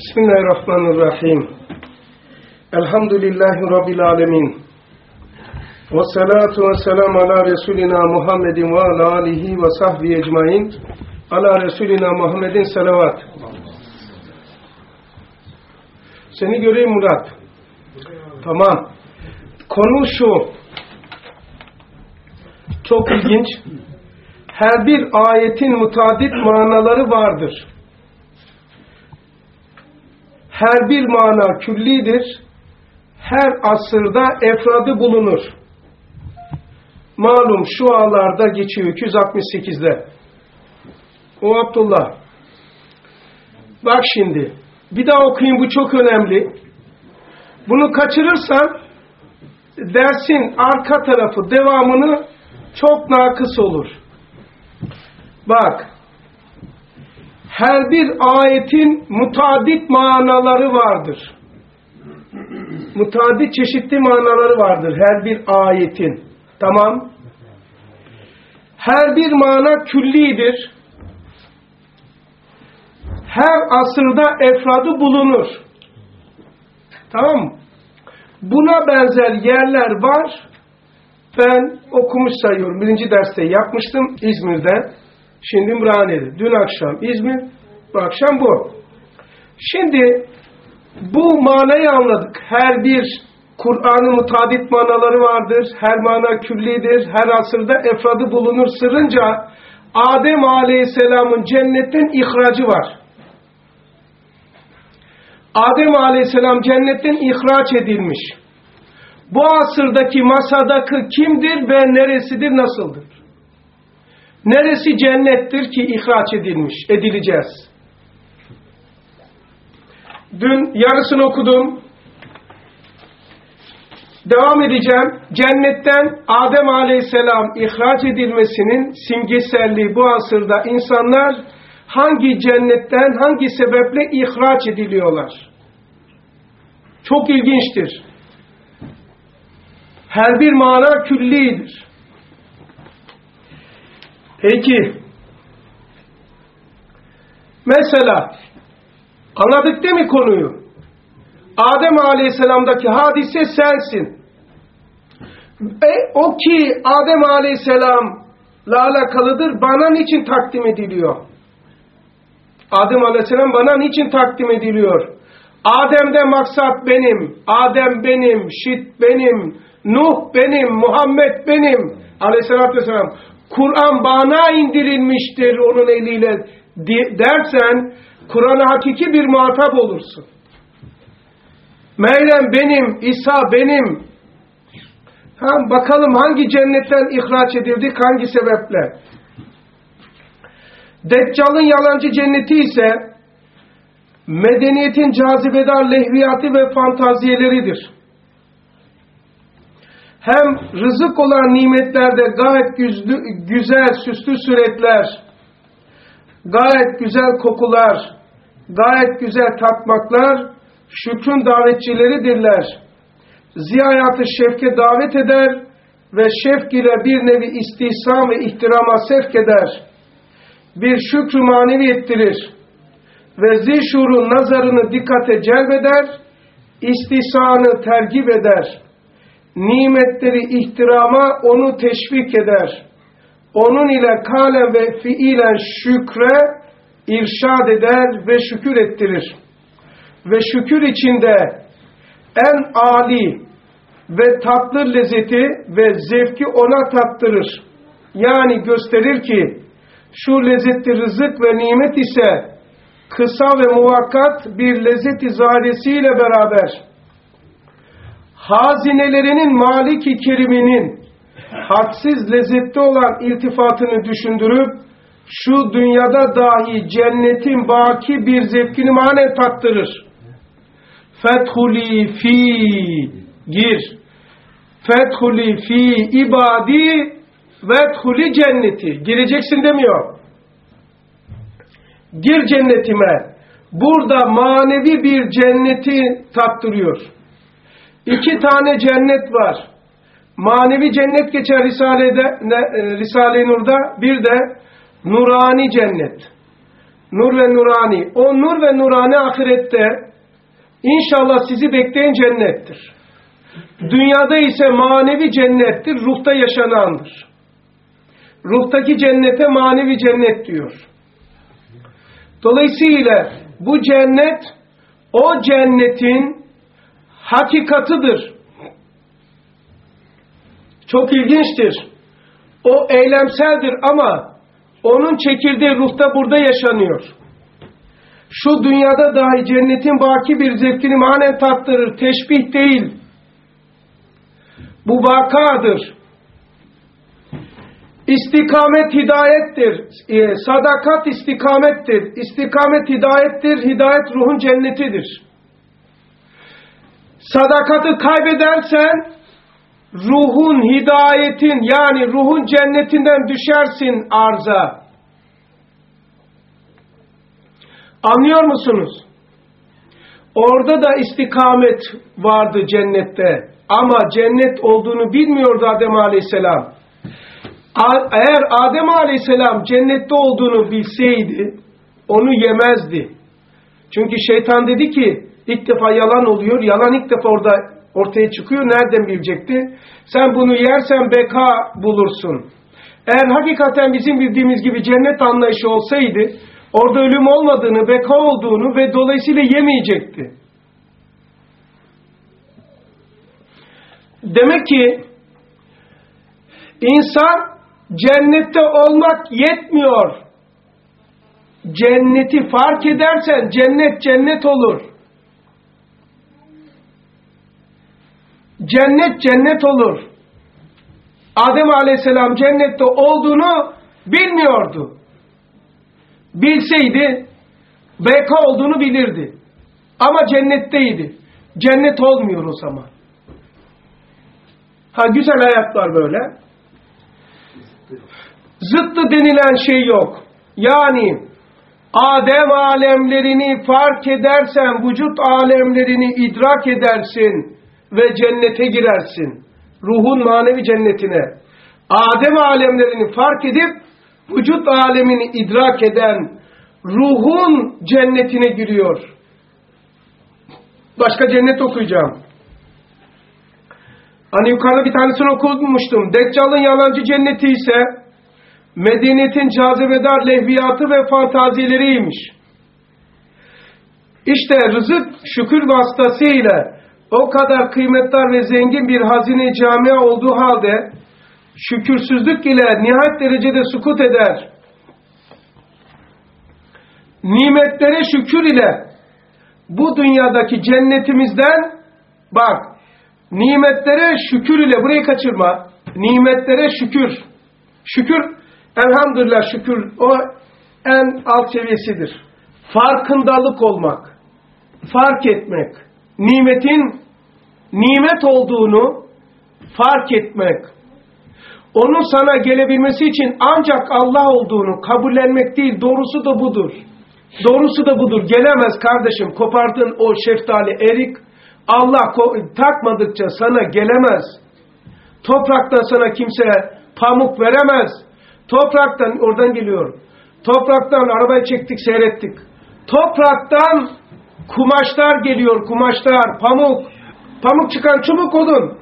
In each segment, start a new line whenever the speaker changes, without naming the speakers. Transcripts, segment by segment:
Bismillahirrahmanirrahim. Elhamdülillahi Rabbil alemin. Vessalatu vesselamu ala Resulina Muhammedin ve ala alihi ve sahbihi ecmain. Ala Resulina Muhammedin salavat. Seni göreyim Murat. Tamam. Konu şu. Çok ilginç. Her bir ayetin mutadit manaları vardır. Her bir mana küllidir. Her asırda efradı bulunur. Malum şu ağlarda geçiyor 268'de. O Abdullah. Bak şimdi. Bir daha okuyayım, bu çok önemli. Bunu kaçırırsan dersin arka tarafı, devamını çok nakıs olur. Bak. Her bir ayetin mutadit manaları vardır. Mutadit çeşitli manaları vardır her bir ayetin. Tamam. Her bir mana küllidir. Her asırda efradı bulunur. Tamam mı? Buna benzer yerler var. Ben okumuş sayıyorum. Birinci derste yapmıştım İzmir'de. Şimdi Ümraniye'de. Dün akşam İzmir, bu akşam bu. Şimdi bu manayı anladık. Her bir Kur'an'ın mutadit manaları vardır. Her mana küllidir. Her asırda efradı bulunur. Sırrınca Adem Aleyhisselam'ın cennetten ihracı var. Adem Aleyhisselam cennetten ihraç edilmiş. Bu asırdaki masadaki kimdir ve neresidir, nasıldır? Neresi cennettir ki ihraç edileceğiz? Dün yarısını okudum. Devam edeceğim. Cennetten Adem Aleyhisselam ihraç edilmesinin simgeselliği bu asırda insanlar hangi cennetten, hangi sebeple ihraç ediliyorlar? Çok ilginçtir. Her bir mana küllidir. Peki, mesela anladık değil mi konuyu? Adem Aleyhisselam'daki hadise sensin. O ki Adem Aleyhisselam'la alakalıdır, bana niçin takdim ediliyor? Adem Aleyhisselam bana niçin takdim ediliyor? Adem'de maksat benim, Adem benim, Şit benim, Nuh benim, Muhammed benim, Aleyhisselatü Vesselam. Kur'an bana indirilmiştir onun eliyle dersen, Kur'an'a hakiki bir muhatap olursun. Meryem benim, İsa benim. Bakalım hangi cennetten ihraç edildik, hangi sebeple? Deccal'ın yalancı cenneti ise medeniyetin cazibedar lehviyatı ve fantaziyeleridir. Hem rızık olan nimetlerde gayet güzel süslü suretler, gayet güzel kokular, gayet güzel tatmaklar şükrün davetçileridirler. Ziyayat-ı şefke davet eder ve şefk ile bir nevi istihsam ve ihtirama sevk eder. Bir şükrü manevi ettirir ve zişurun nazarını dikkate celbeder, istihsanı tergip eder. Nimetleri ihtirama onu teşvik eder. Onun ile kalen ve fiilen şükre irşad eder ve şükür ettirir. Ve şükür içinde en âli ve tatlı lezzeti ve zevki ona tattırır. Yani gösterir ki şu lezzetli rızık ve nimet ise kısa ve muvakkat bir lezzet-i zahiresiyle beraber hazinelerinin Malik-i Kerim'inin hadsiz lezzetli olan iltifatını düşündürüp şu dünyada dahi cennetin baki bir zevkini manen tattırır. Fethuli fi gir. Fethuli fi ibadi vethuli cenneti. Gireceksin demiyor. Gir cennetime. Burada manevi bir cenneti tattırıyor. 2 tane cennet var. Manevi cennet geçer Risale-i Nur'da. Bir de nurani cennet. Nur ve nurani. O nur ve nurani ahirette inşallah sizi bekleyen cennettir. Dünyada ise manevi cennettir, ruhta yaşanandır. Ruhtaki cennete manevi cennet diyor. Dolayısıyla bu cennet o cennetin hakikatıdır. Çok ilginçtir. O eylemseldir ama onun çekirdeği ruhta burada yaşanıyor. Şu dünyada dahi cennetin baki bir zevkini manen tattırır. Teşbih değil. Bu vakadır. İstikamet hidayettir. Sadakat istikamettir. İstikamet hidayettir. Hidayet ruhun cennetidir. Sadakatı kaybedersen ruhun, hidayetin yani ruhun cennetinden düşersin arza. Anlıyor musunuz? Orada da istikamet vardı cennette. Ama cennet olduğunu bilmiyordu Adem Aleyhisselam. Eğer Adem Aleyhisselam cennette olduğunu bilseydi onu yemezdi. Çünkü şeytan dedi ki ilk defa yalan oluyor. Yalan ilk defa orada ortaya çıkıyor. Nereden bilecekti? Sen bunu yersen beka bulursun. Eğer hakikaten bizim bildiğimiz gibi cennet anlayışı olsaydı orada ölüm olmadığını, beka olduğunu ve dolayısıyla yemeyecekti. Demek ki insan cennette olmak yetmiyor. Cenneti fark edersen cennet cennet olur. Cennet cennet olur. Adem Aleyhisselam cennette olduğunu bilmiyordu. Bilseydi beka olduğunu bilirdi. Ama cennetteydi. Cennet olmuyor o zaman. Ha güzel hayatlar böyle. Zıttı denilen şey yok. Yani Adem alemlerini fark edersen vücut alemlerini idrak edersin ve cennete girersin. Ruhun manevi cennetine. Adem alemlerini fark edip vücut alemini idrak eden ruhun cennetine giriyor. Başka cennet okuyacağım. Hani yukarıda bir tanesini okumuştum. Deccal'ın yalancı cenneti ise medeniyetin cazibedar lehviyatı ve fantazileriymiş. İşte rızık şükür vasıtasıyla o kadar kıymetli ve zengin bir hazine camia olduğu halde şükürsüzlük ile nihayet derecede sukut eder. Nimetlere şükür ile bu dünyadaki cennetimizden bak, nimetlere şükür ile burayı kaçırma. Nimetlere şükür. Şükür, elhamdülillah şükür o en alt seviyesidir. Farkındalık olmak. Fark etmek. Nimetin nimet olduğunu fark etmek. Onun sana gelebilmesi için ancak Allah olduğunu kabullenmek değil, doğrusu da budur. Doğrusu da budur. Gelemez kardeşim. Kopardın o şeftali, erik. Allah takmadıkça sana gelemez. Topraktan sana kimse pamuk veremez. Topraktan, oradan geliyor. Topraktan arabayı çektik, seyrettik. Topraktan kumaşlar geliyor, kumaşlar, pamuk. Pamuk çıkan çubuk olun.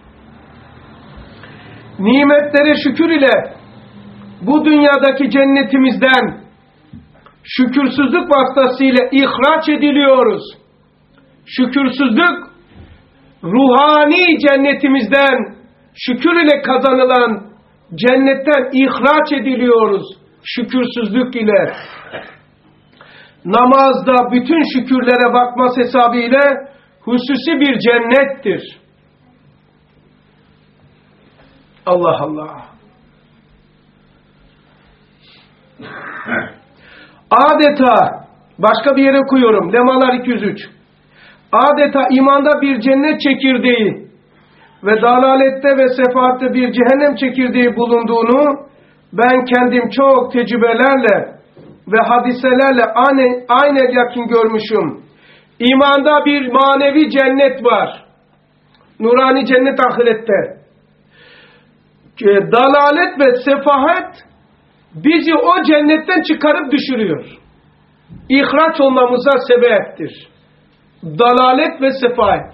Nimetlere şükür ile bu dünyadaki cennetimizden şükürsüzlük vasıtasıyla ihraç ediliyoruz. Şükürsüzlük ruhani cennetimizden şükür ile kazanılan cennetten ihraç ediliyoruz. Şükürsüzlük ile. Namazda bütün şükürlere bakmaz hesabıyla hususi bir cennettir. Allah Allah. Adeta, başka bir yere koyuyorum. Lemalar 203. Adeta imanda bir cennet çekirdeği ve dalalette ve sefaatte bir cehennem çekirdeği bulunduğunu ben kendim çok tecrübelerle ve hadiselerle aynen yakın görmüşüm. İmanda bir manevi cennet var. Nurani cennet ahirette. Dalalet ve sefahet bizi o cennetten çıkarıp düşürüyor. ihraç olmamıza sebeptir. Dalalet ve sefahet.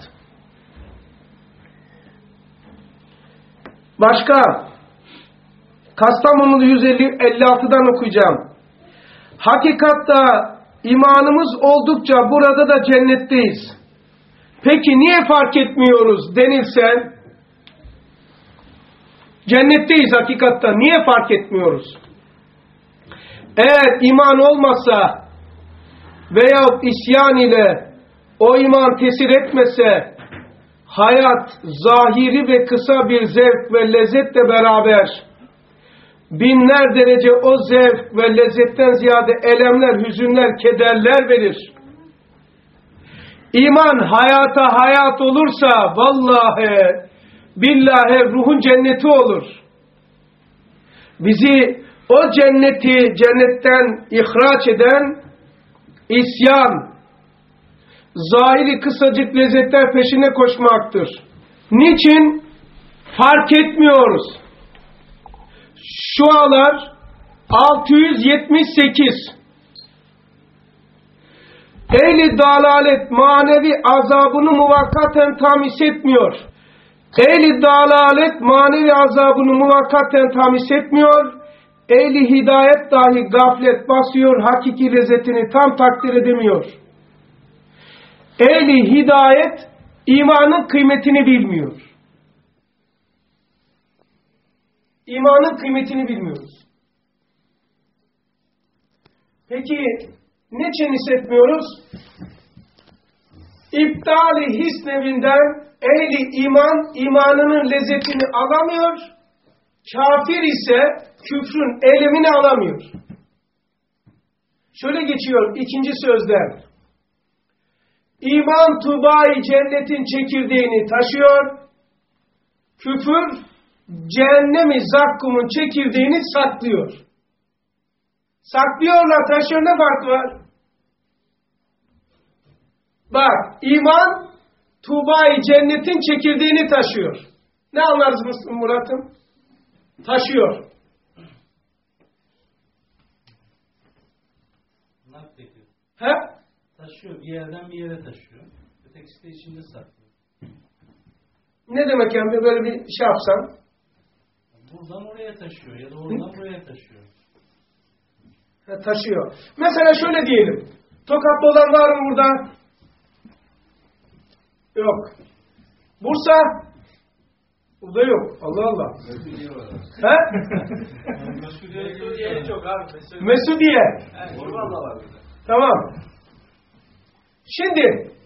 Başka, Kastamonu'da 156'dan okuyacağım. Hakikatta imanımız oldukça burada da cennetteyiz. Peki niye fark etmiyoruz denilse, cennetteyiz hakikatta, niye fark etmiyoruz? Eğer iman olmasa veyahut isyan ile o iman tesir etmese, hayat zahiri ve kısa bir zevk ve lezzetle beraber binler derece o zevk ve lezzetten ziyade elemler, hüzünler, kederler verir. İman hayata hayat olursa vallahi billahi ruhun cenneti olur. Bizi o cennetten ihraç eden isyan, zahiri kısacık lezzetler peşine koşmaktır. Niçin? Fark etmiyoruz. Şualar 678. Ehli dalalet manevi azabını muvakkaten tamis etmiyor. Ehli dalalet manevi azabını muvakkaten tamis etmiyor. Ehli hidayet dahi gaflet basıyor, hakiki lezzetini tam takdir edemiyor. Ehli hidayet imanın kıymetini bilmiyor. İmanın kıymetini bilmiyoruz. Peki niçin hissetmiyoruz? İptal-i his nevinden ehli iman imanının lezzetini alamıyor. Kafir ise küfrün elemini alamıyor. Şöyle geçiyor ikinci sözden. İman tuğba-i cennetin çekirdeğini taşıyor. Küfür cehennemi zakkumun çekirdeğini saklıyor. Saklıyorlar, taşıyor, ne farkı var? Bak, iman tuğba-i cennetin çekirdeğini taşıyor. Ne anlarız Murat'ım? Taşıyor. He?
Taşıyor, bir yerden bir yere taşıyor. Ötekisi de içinde saklıyor.
Ne demek yani böyle bir şey yapsam?
Buradan oraya taşıyor ya da oradan buraya taşıyor.
Taşıyor. Mesela şöyle diyelim. Tokat'ta olan var mı burada? Yok. Bursa? Burada yok. Allah Allah.
Mesudiye var.
He?
Mesudiye çok abi.
Mesudiye.
Valla var burada.
Tamam. Şimdi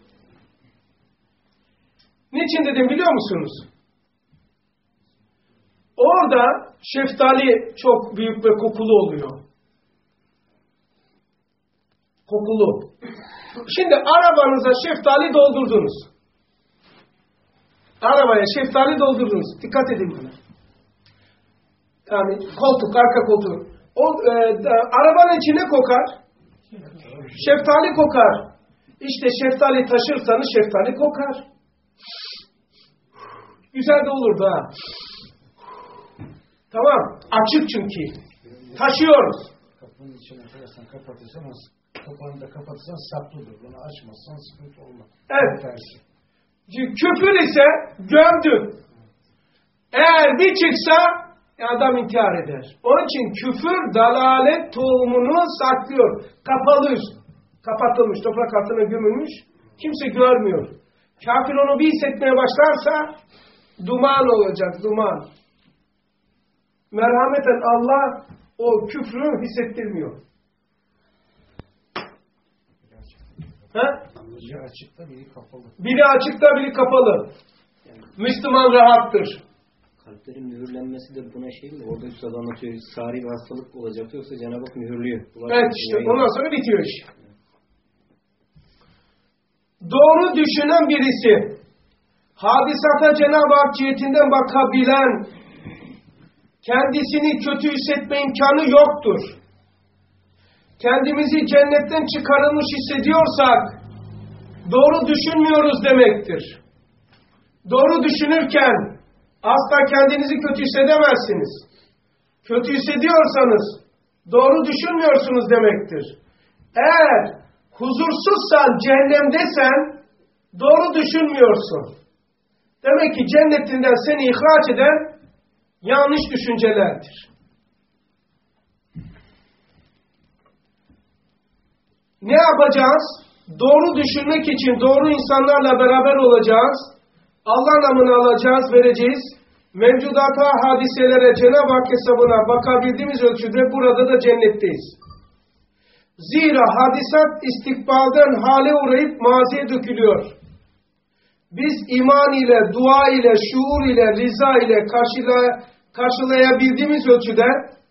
niçin dedim biliyor musunuz? Orada şeftali çok büyük ve kokulu oluyor. Kokulu. Şimdi arabanıza şeftali doldurdunuz. Arabaya şeftali doldurdunuz. Dikkat edin buna. Yani koltuk, arka koltuk. Arabanın içine kokar. Şeftali kokar. İşte şeftali taşırsanız şeftali kokar. Güzel de olur da. Tamam. Açık çünkü. Taşıyoruz.
Kapının içine koyarsan kapatırsan kapağını da kapatırsan saplıdır. Bunu açmazsan sıkıntı olmaz.
Evet.
Tersi.
Küfür ise gömdün. Eğer bir çıksa adam intihar eder. Onun için küfür dalalet tohumunu saklıyor. Kapalı üst. Kapatılmış. Toprak altına gömülmüş. Kimse görmüyor. Kafir onu bir hissetmeye başlarsa duman olacak. Duman. Merhameten Allah o küfrü hissettirmiyor.
Biri açıkta biri kapalı.
Biri açıkta biri kapalı. Müslüman rahattır.
Kalplerin mühürlenmesi de buna şey mi? Orada üstad anlatıyor. Sari bir hastalık olacaktı yoksa Cenab-ı Hak mühürlüyor.
Evet işte ondan sonra bitiyor iş. Doğru düşünen birisi hadisata Cenab-ı Hak cihetinden bakabilen, kendisini kötü hissetme imkanı yoktur. Kendimizi cennetten çıkarılmış hissediyorsak doğru düşünmüyoruz demektir. Doğru düşünürken asla kendinizi kötü hissedemezsiniz. Kötü hissediyorsanız doğru düşünmüyorsunuz demektir. Eğer huzursuzsan, cehennemdesen doğru düşünmüyorsun. Demek ki cennetinden seni ihraç eden yanlış düşüncelerdir. Ne yapacağız? Doğru düşünmek için doğru insanlarla beraber olacağız. Allah namını alacağız, vereceğiz. Mevcudata, hadiselere, Cenab-ı Hak hesabına bakabildiğimiz ölçüde burada da cennetteyiz. Zira hadisat istikbalden hale uğrayıp maziye dökülüyor. Biz iman ile, dua ile, şuur ile, rıza ile karşılayabildiğimiz ölçüde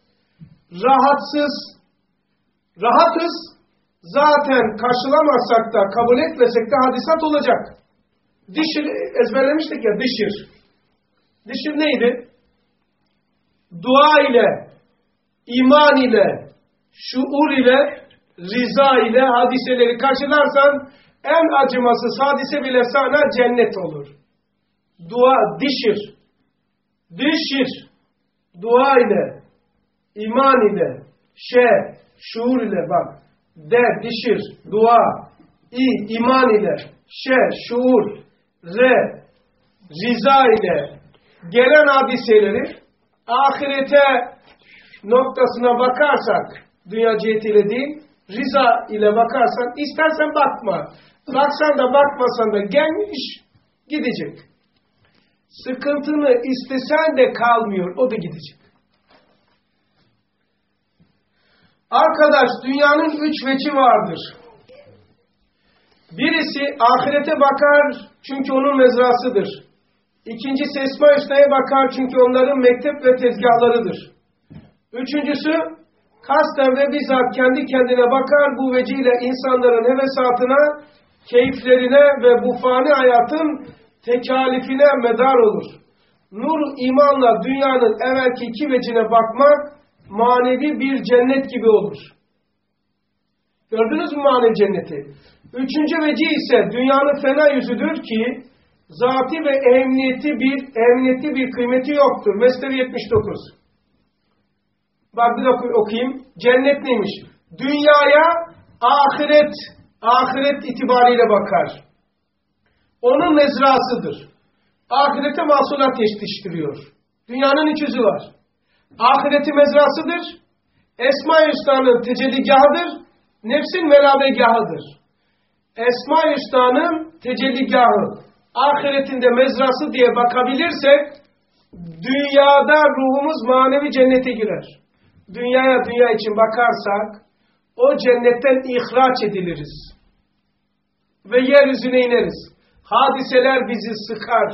rahatız. Zaten karşılamazsak da, kabul etmesek de hadisat olacak. Dişir, ezberlemiştik ya, dişir. Dişir neydi? Dua ile, iman ile, şuur ile, rıza ile hadiseleri karşılarsan en acımasız hadise bile sana cennet olur. Dua, dişir. Dişir. Dua ile, iman ile, şuur ile bak. Dişir, dua, iman ile, şuur, rıza ile gelen hadiseleri ahirete noktasına bakarsak, dünya cihetiyle değil, rıza ile bakarsan, istersen bakma. Baksan da bakmasan da gelmiş, gidecek. Sıkıntını istesen de kalmıyor, o da gidecek. Arkadaş, dünyanın 3 veci vardır. Birisi ahirete bakar çünkü onun mezrasıdır. İkincisi Esma Hüsna'ya bakar çünkü onların mektep ve tezgahlarıdır. Üçüncüsü kasten ve bizzat kendi kendine bakar, bu veciyle insanların hevesatına, keyiflerine ve bu fani hayatın tekalifine medar olur. Nur imanla dünyanın evvelki 2 vecine bakmak manevi bir cennet gibi olur. Gördünüz mü manevi cenneti? Üçüncü veci ise dünyanın fena yüzüdür ki zati ve emniyetli bir kıymeti yoktur. Mesnevi 79. Bak bir okuyayım. Cennet neymiş? Dünyaya ahiret itibariyle bakar. Onun mezrasıdır. Ahirete mahsulat yetiştiriyor. Dünyanın 3 yüzü var. Ahireti mezrasıdır. Esma-i Hüsna'nın tecelligahıdır. Nefsin melabegahıdır. Esma-i Hüsna'nın tecelligahı, ahiretinde mezrası diye bakabilirsek, dünyada ruhumuz manevi cennete girer. Dünya için bakarsak, o cennetten ihraç ediliriz. Ve yeryüzüne ineriz. Hadiseler bizi sıkar.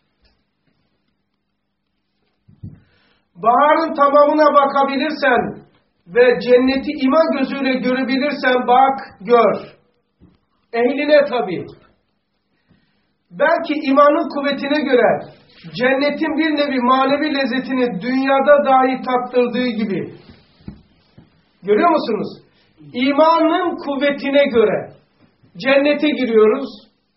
Baharın tamamına bakabilirsen ve cenneti iman gözüyle görebilirsen bak, gör. Ehline tabii. Belki imanın kuvvetine göre cennetin bir nevi manevi lezzetini dünyada dahi tattırdığı gibi. Görüyor musunuz? İmanın kuvvetine göre cennete giriyoruz.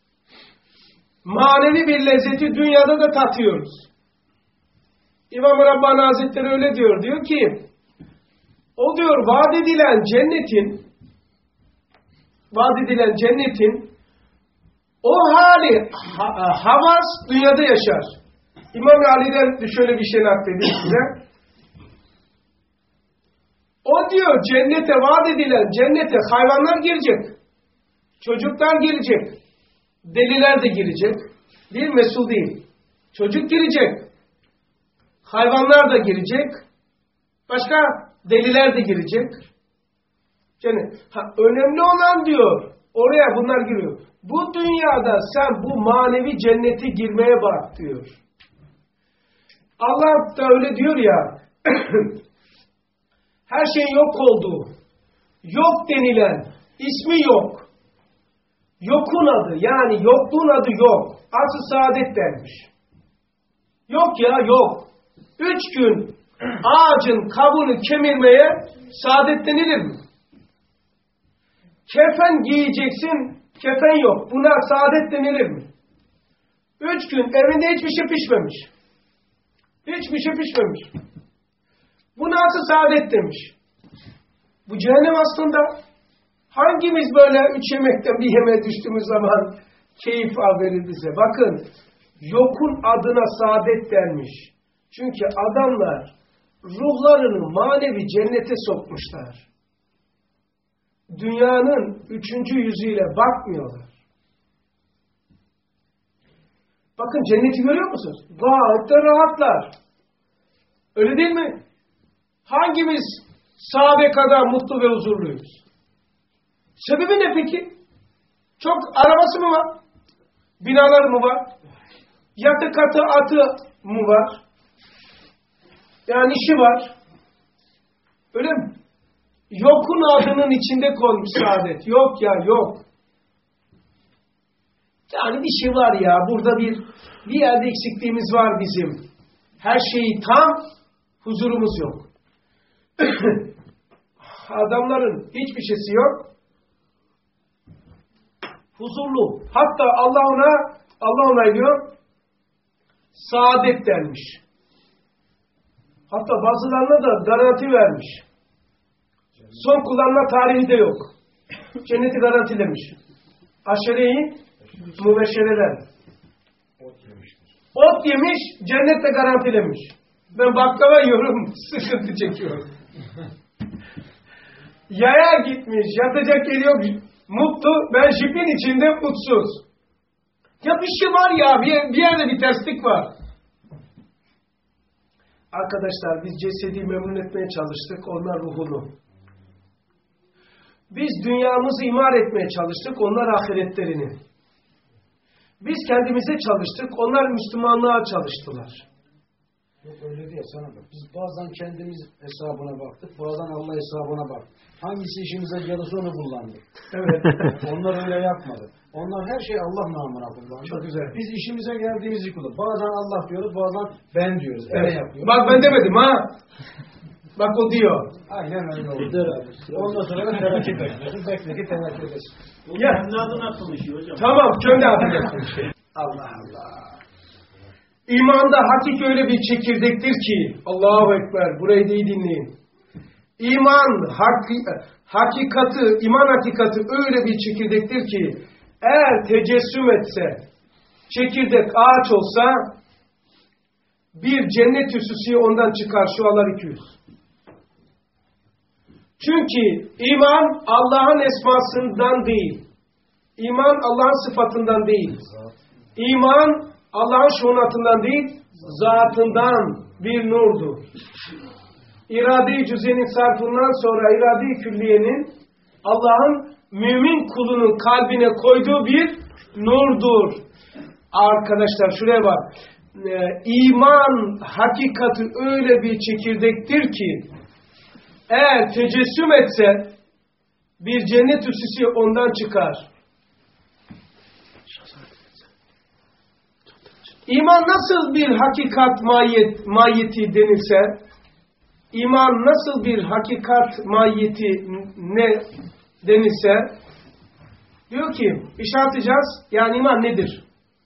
Manevi bir lezzeti dünyada da tatıyoruz. İmam-ı Rabbani Hazretleri öyle diyor. Diyor ki, o diyor vaat edilen cennetin o hali havas dünyada yaşar. İmam Ali'den şöyle bir şey nakledeyim size. O diyor cennete vaat edilen cennete hayvanlar girecek. Çocuklar girecek. Deliler de girecek. Değil, mesul değil. Çocuk girecek. Hayvanlar da girecek. Başka deliler de girecek. Yani önemli olan diyor, oraya bunlar giriyor. Bu dünyada sen bu manevi cennete girmeye bak diyor. Allah da öyle diyor ya, her şeyin yok olduğu, yok denilen, ismi yok. Yokun adı, yani yokluğun adı yok. Asıl saadet denmiş. Yok ya, yok. 3 gün ağacın kabuğunu kemirmeye saadet denilir mi? Kefen giyeceksin, kefen yok. Buna saadet denilir mi? 3 gün evinde hiçbir şey pişmemiş. Hiçbir şey pişmemiş. Bu nasıl saadet demiş. Bu cehennem aslında. Hangimiz böyle 3 yemekten bir yemeğe düştüğümüz zaman keyif verir bize? Bakın, yokun adına saadet denmiş. Çünkü adamlar ruhlarını manevi cennete sokmuşlar. Dünyanın 3. yüzüyle bakmıyorlar. Bakın cenneti görüyor musunuz? Gayet de rahatlar. Öyle değil mi? Hangimiz sahabe kadar mutlu ve huzurluyuz? Sebebi ne peki? Çok arabası mı var? Binaları mı var? Yatı katı atı mı var? Yani işi var. Öyle mi? Yokun adının içinde konmuş saadet. Yok ya, yok. Yani bir şey var ya, burada bir yerde eksikliğimiz var bizim. Her şeyi tam, huzurumuz yok. Adamların hiçbir şeysi yok. Huzurlu. Hatta Allah onaylıyor, saadet denmiş. Hatta bazılarına da garanti vermiş. Son kullanma tarihi de yok. Cenneti garantilemiş. Aşere-i mübeşşereler. Ot yemiş, cennette garantilemiş. Ben baklava yiyorum, sıkıntı çekiyorum. Yaya gitmiş, yatacak yeri yok, mutlu, ben jipin içinde mutsuz. Ya bir şey var ya, bir yerde bir terslik var. Arkadaşlar, biz cesedi memnun etmeye çalıştık, onlar ruhunu. Biz dünyamızı imar etmeye çalıştık, onlar ahiretlerini. Biz kendimize çalıştık, onlar Müslümanlığa çalıştılar.
Yok öyle değil sana bak. Biz bazen kendimiz hesabına baktık, bazen Allah hesabına baktık. Hangisi işimize gelirse onu kullandık.
Evet.
Onlar öyle yapmadı. Onlar her şeyi Allah namına kullandı.
Çok güzel.
Biz işimize geldiğimizi kullandık. Bazen Allah diyoruz, bazen ben diyoruz.
Evet.
Yapıyoruz.
Bak ben demedim ha. Bak o diyor.
Aynen öyle oldu. Ondan sonra da terakki bekliyorsun. Bekle ki terakki edesin.
Ya.
Kendi adına konuşuyor hocam.
Tamam, kendi adına konuşuyor. Allah Allah. İmanda hakik öyle bir çekirdektir ki, Allahu Ekber, burayı da iyi dinleyin. İman hakikati öyle bir çekirdektir ki, eğer tecessüm etse, çekirdek ağaç olsa, bir cennet üssüsü ondan çıkar, şu alar 200. Çünkü iman Allah'ın esmasından değil, iman Allah'ın sıfatından değil, iman Allah'ın şuunatından değil, zatından bir nurdur. İrade-i cüz'enin sarfından sonra irade-i külliyenin Allah'ın mümin kulunun kalbine koyduğu bir nurdur. Arkadaşlar şuraya bak. İman hakikati öyle bir çekirdektir ki, eğer tecessüm etse bir cennet üssüsü ondan çıkar. İman nasıl bir hakikat mahiyeti denirse, iman nasıl bir hakikat mahiyeti ne denirse, diyor ki, işareteceğiz, yani iman nedir?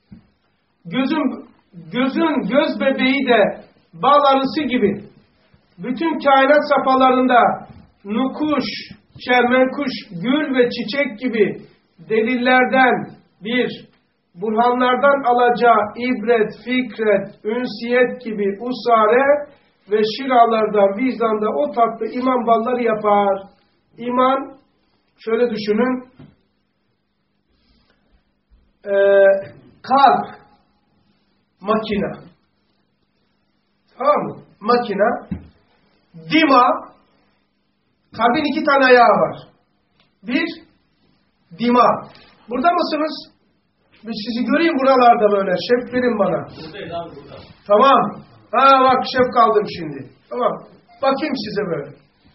Gözün göz bebeği de bal arısı gibi, bütün kainat safhalarında nukuş, çermenkuş, gül ve çiçek gibi delillerden burhanlardan alacağı ibret, fikret, ünsiyet gibi usare ve şiralardan, vicdanda o tatlı iman balları yapar. İman, şöyle düşünün, kalp, makina. Tamam mı? Makina. Dima, kalbin 2 tane ayağı var. Bir, dima. Burada mısınız? Bir sizi göreyim buralarda böyle. Şef verin bana.
Buradayız abi, burada.
Tamam. Bak şef kaldım şimdi. Tamam. Bakayım size böyle.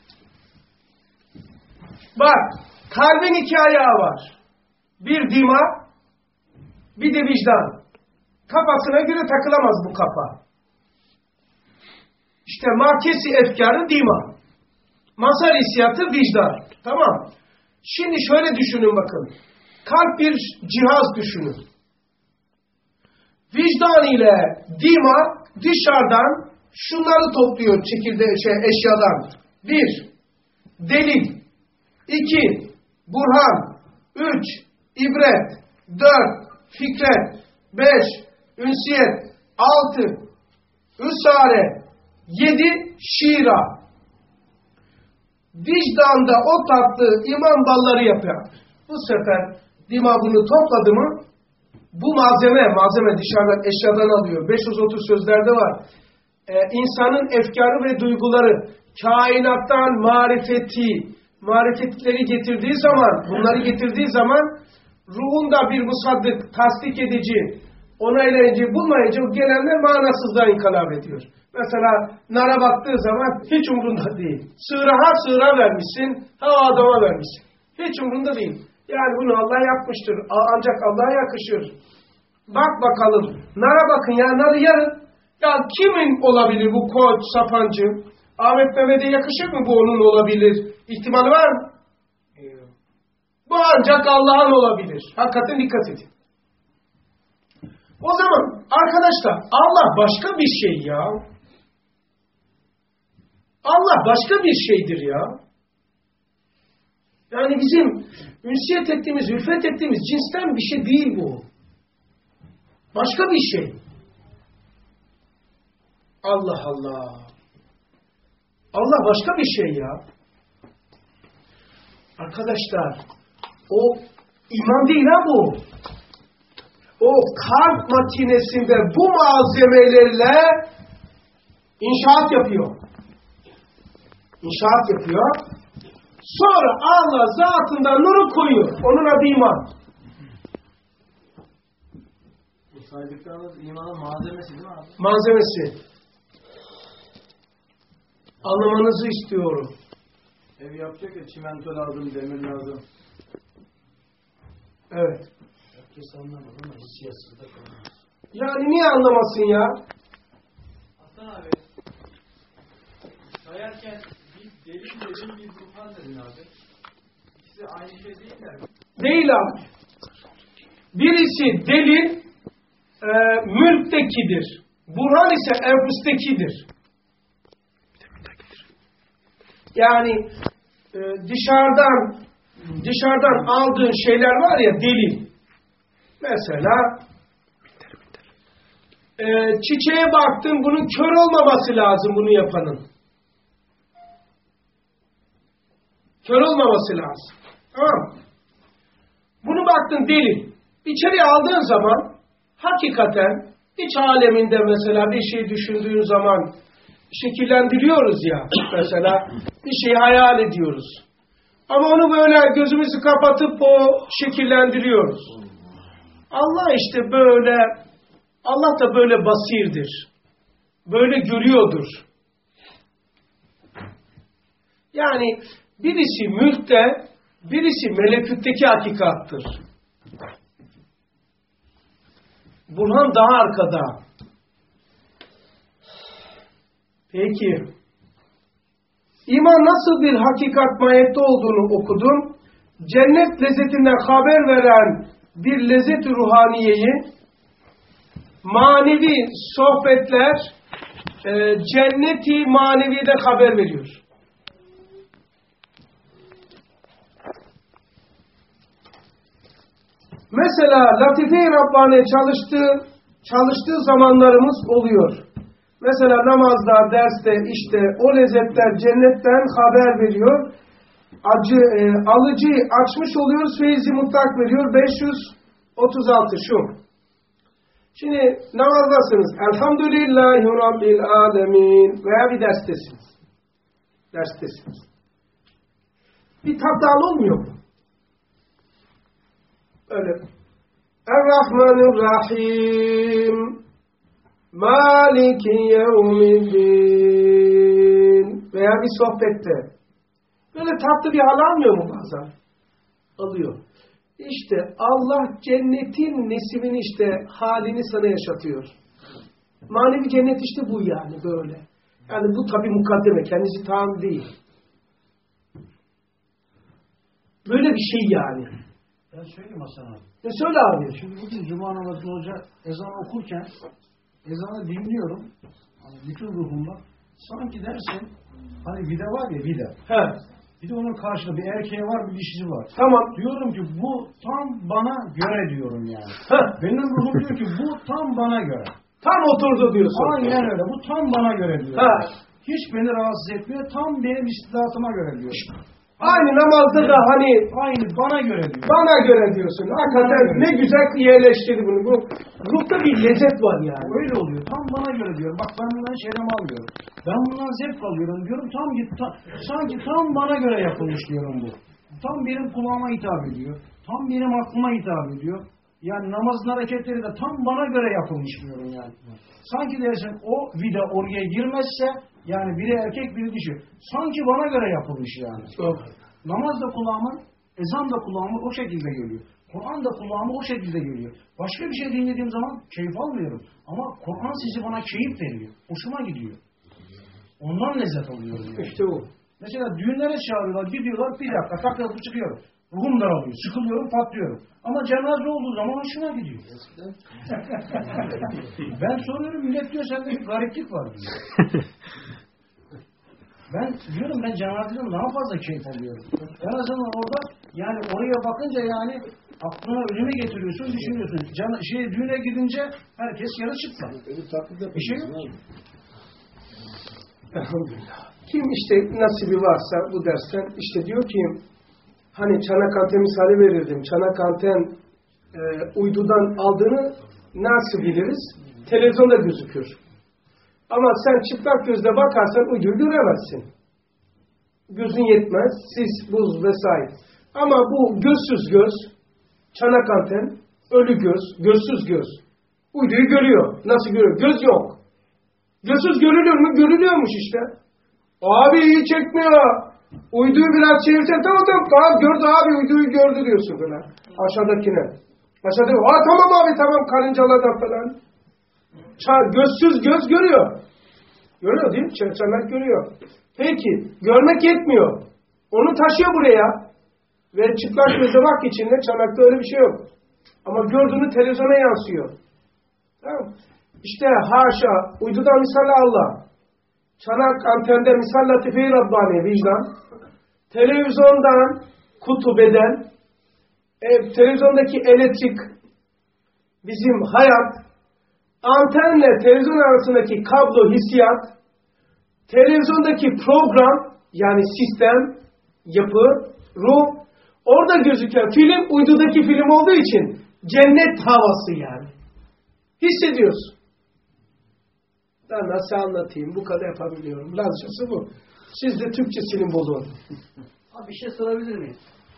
Bak. Kalbin 2 ayağı var. Bir dima, bir de vicdan. Kafasına göre takılamaz bu kafa. İşte makesi efkarı dima. Mazhar hissiyatı vicdan. Tamam. Şimdi şöyle düşünün bakın. Kalp bir cihaz düşünün. Vicdan ile dima dışarıdan şunları topluyor eşyadan. 1. Delil. 2. burhan, 3 ibret, 4 fikret, 5 ünsiyet, 6 üsare, 7 şira. Vicdanda o tatlı iman balları yapar. Bu sefer dima bunu topladı mı, bu malzeme dışarıdan, eşyadan alıyor. 530 sözlerde var. İnsanın efkarı ve duyguları, kainattan marifetleri getirdiği zaman, bunları getirdiği zaman, ruhunda bir musaddık, tasdik edici, onaylayıcı bulmayınca gelenler manasızlığa inkalap ediyor. Mesela nara baktığı zaman hiç umrunda değil. Sığıra vermişsin, adama vermişsin. Hiç umrunda değil. Yani bunu Allah yapmıştır. Ancak Allah'a yakışır. Bak bakalım. Nara bakın ya, narı yarın. Ya kimin olabilir bu Koç, Sapancı? Ahmet Mehmet'e yakışır mı bu onun olabilir? İhtimali var mı? Bu ancak Allah'ın olabilir. Hakikaten dikkat edin. O zaman arkadaşlar Allah başka bir şey ya. Allah başka bir şeydir ya. Yani bizim ünsiyet ettiğimiz, ülfet ettiğimiz cinsten bir şey değil bu. Başka bir şey. Allah Allah. Allah başka bir şey ya. Arkadaşlar, o iman değil ha bu. O kalp makinesinde bu malzemelerle inşaat yapıyor. İnşaat yapıyor. Sonra Allah zatından nuru koyuyor. Onun adı iman.
Bu saydıklarınız imanın malzemesi değil mi abi?
Malzemesi. Anlamanızı istiyorum.
Ev yapacak ya, çimento lazım, demir lazım.
Evet.
Herkes anlamadı ama hissiyatsız da kalmaz.
Yani niye anlamasın ya?
Hasan abi, sayarken bir delil dedin, bir burhan dedin abi. İkisi aynı şey değiller mi?
Değil abi. Birisi delil mülktekidir. Burhan ise enfustekidir. Yani dışarıdan aldığın şeyler var ya, delil. Mesela çiçeğe baktın, bunun kör olmaması lazım bunu yapanın. Kör olmaması lazım. Tamam. Bunu baktın delil. İçeriye aldığın zaman hakikaten iç aleminde mesela bir şey düşündüğün zaman şekillendiriyoruz ya. Mesela bir şeyi hayal ediyoruz. Ama onu böyle gözümüzü kapatıp o şekillendiriyoruz. Allah işte böyle, Allah da böyle basirdir. Böyle görüyordur. Yani birisi mülkte, birisi melekütteki hakikattır. Burhan daha arkada. Peki, iman nasıl bir hakikat mahiyette olduğunu okudum. Cennet lezzetinden haber veren bir lezzet-i ruhaniyeyi, manevi sohbetler cenneti maneviyede haber veriyor. Mesela Latife-i Rabbani çalıştığı zamanlarımız oluyor. Mesela namazda, derste, işte o lezzetler cennetten haber veriyor. Alıcıyı açmış oluyoruz, feyzi mutlak veriyor. 536 şu. Şimdi namazdasınız. Elhamdülillahi Rabbil Alemin. Veya bir derstesiniz. Bir tapdal olmuyor mu? Öyle. Er-Rahmanir-Rahim. Maliki yevmiddin. Veya bir sohbette. Böyle tatlı bir hal almıyor mu bazen? Alıyor. İşte Allah cennetin nesimini işte halini sana yaşatıyor. Manevi cennet işte bu yani böyle. Yani bu tabi mukaddeme, kendisi tam değil. Böyle bir şey yani.
Ben söyleyeyim Hasan abi.
Söyle abi.
Şimdi bugün Cuma namazı hoca ezan okurken ezanı dinliyorum. Hani bütün ruhumla. Sanki dersin hani vida var ya vida.
He.
Bir de onun karşılığı bir erkeği var, bir dişisi var.
Tamam.
Diyorum ki bu tam bana göre diyorum yani.
Heh.
Benim ruhum diyor ki bu tam bana göre.
Tam oturdu diyorsun.
Aynen öyle. Bu tam bana göre diyor.
Ha.
Hiç beni rahatsız etmiyor. Tam benim istidatıma göre diyor.
Aynı namazda da hani
Aynı bana göre diyor.
bana göre diyorsun. Hakikaten ne güzel yerleştirdi bunu. Bu ruhta bir lezzet var yani.
Öyle oluyor. Tam bana göre diyor. Bak ben bundan şeylem almıyorum. Ben bundan zevk alıyorum diyorum. Sanki tam bana göre yapılmış diyorum bu. Tam benim kulağıma hitap ediyor. Tam benim aklıma hitap ediyor. Yani namazın hareketleri de tam bana göre yapılmış diyorum yani. Sanki dersin o vida oraya girmezse yani biri erkek biri dişi. Sanki bana göre yapılmış yani. Namaz da kulağıma, ezan da kulağıma o şekilde geliyor. Kur'an da kulağıma o şekilde geliyor. Başka bir şey dinlediğim zaman keyif almıyorum. Ama Kur'an sizi bana keyif veriyor. Hoşuma gidiyor. Ondan lezzet alıyorum. Yani.
İşte o.
Mesela düğünlere çağırıyorlar, gidiyorlar bir dakika takılıp çıkıyorum. Ruhum daralıyor, sıkılıyorum, patlıyorum. Ama cenaze olduğu zaman hoşuma gidiyor. Ben soruyorum, millet diyor sende bir gariplik var diyor. Ben diyorum ben cenazeden daha fazla keyif alıyorum. En azından orada yani oraya bakınca yani aklına ölümü getiriyorsun, düşünüyorsun. Düğüne gidince herkes yarı çıplak. Bir şey yok ki.
Elhamdülillah. Kim işte nasibi varsa bu dersten işte diyor ki hani çanak anten misali verirdim. Çanak anten uydudan aldığını nasıl biliriz? Televizyonda gözükür. Ama sen çıplak gözle bakarsan uyduyu göremezsin. Gözün yetmez, sis, buz vesaire. Ama bu gözsüz göz, çanak anten, ölü göz, gözsüz göz. Uyduyu görüyor. Nasıl görüyor? Göz yok. Gözsüz görülüyor mu? Görülüyormuş işte. Abi iyi çekmiyor. Uyduyu biraz çevirsen tamam gördü abi uyduyu gördü diyorsun falan. Aşağıdakine. Aşağıda tamam abi tamam karıncalardan falan. Gözsüz göz görüyor. Görüyor değil mi? Çanak görüyor. Peki görmek yetmiyor. Onu taşıyor buraya. Ve çıplak gözle bak içinde çanakta öyle bir şey yok. Ama gördüğünü televizyona yansıyor. Tamam. İşte haşa uydudan misal Allah. Çanak antende misal latife-i Rabbani vicdan. Televizyondan kutubeden televizyondaki elektrik bizim hayat, antenle televizyon arasındaki kablo hissiyat, televizyondaki program yani sistem, yapı, ruh, orada gözüken film uydudaki film olduğu için cennet havası yani. Hissediyorsun. Ben nasıl anlatayım? Bu kadar yapabiliyorum. Lazcası bu. Siz de Türkçesini bulun.
Abi bir şey sorabilir miyim?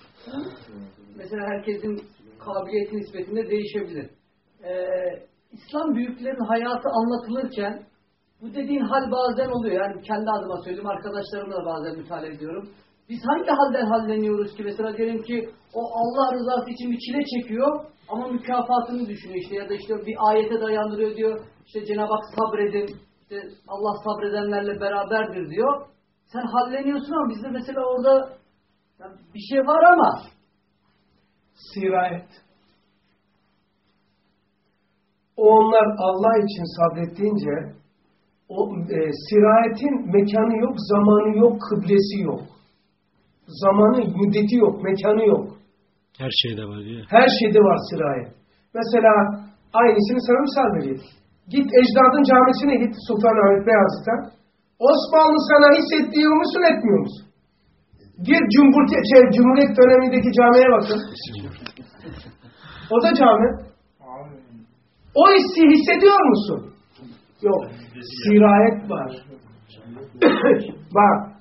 Mesela herkesin kabiliyeti nispetinde değişebilir. İslam büyüklerin hayatı anlatılırken bu dediğin hal bazen oluyor. Yani kendi adıma söyleyeyim, arkadaşlarımla da bazen mütalaa ediyorum. Biz hangi halden halleniyoruz ki? Mesela diyelim ki o Allah rızası için bir çile çekiyor ama mükafatını düşünüyor işte ya da işte bir ayete dayandırıyor diyor. İşte Cenab-ı Hak sabredin, işte Allah sabredenlerle beraberdir diyor. Sen halleniyorsun ama bizde mesela orada bir şey var ama
Sirayet. Onlar Allah için sabrettiğince sirayetin mekanı yok, zamanı yok, kıblesi yok. Zamanı, müddeti yok, mekanı yok.
Her şeyde var diye.
Her şeyde var sirayet. Mesela aynısını sana misal vereyim. Git ecdadın camisine git Sultanahmet Beyazıt'ta. Osmanlı sana hissettiği musun etmiyor musun? Gir Cumhuriyet dönemindeki camiye bakın. O da cami. O hissi hissediyor musun? Yok. Sirayet var. Bak.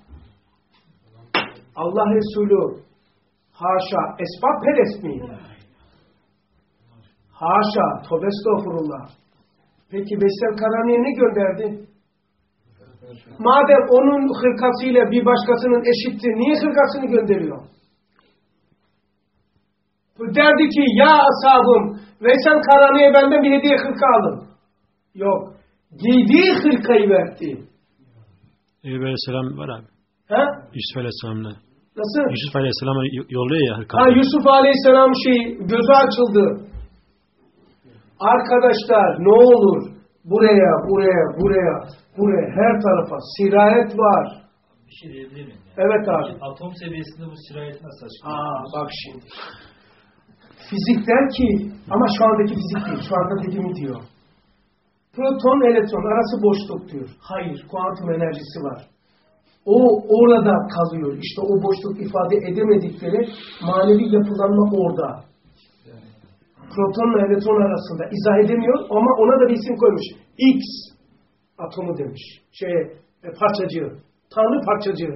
Allah Resulü haşa esbab perest miydi? Haşa. Tövbe estağfurullah. Peki Veysel Karani'ye ne gönderdi? Madem onun hırkasıyla bir başkasının eşitti, niye hırkasını gönderiyor? Derdi ki ya ashabım Veysel Karani'ye benden bir hediye hırka alın. Yok. Giydiği hırkayı verdi.
Eyüp Aleyhisselam var abi.
He?
Yusuf Aleyhisselam'la.
Nasıl?
Yusuf Aleyhisselam'a yolluyor ya hırka.
Yusuf Aleyhisselam gözü açıldı. Arkadaşlar ne olur buraya her tarafa sirayet var.
şey diyebilir miyim? Yani?
Evet abi.
Atom seviyesinde bu sirayeti nasıl açıklıyor?
Bak şimdi. Fizik der ki, ama şu andaki fizik değil, şu anda dediğimi diyor. Proton, elektron arası boşluk diyor. Hayır, kuantum enerjisi var. O orada kalıyor. İşte o boşluk ifade edemedikleri manevi yapılanma orada. Protonla elektron arasında izah edemiyor ama ona da bir isim koymuş. X atomu demiş. Parçacığı. Tanrı parçacığı.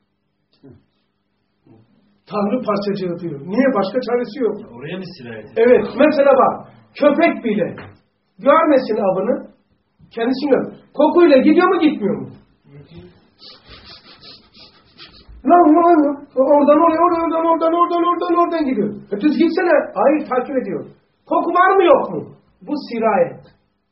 Tanrı parçacığı diyor. Niye? Başka çaresi yok.
Oraya mı sirayet?
Evet. Mesela bak. Köpek bile görmesin avını. Kendisi gör. Kokuyla gidiyor mu gitmiyor mu? Oradan oraya, oradan gidiyor. Düz gitsene. Hayır, takip ediyor. Koku var mı yok mu? Bu sirayet.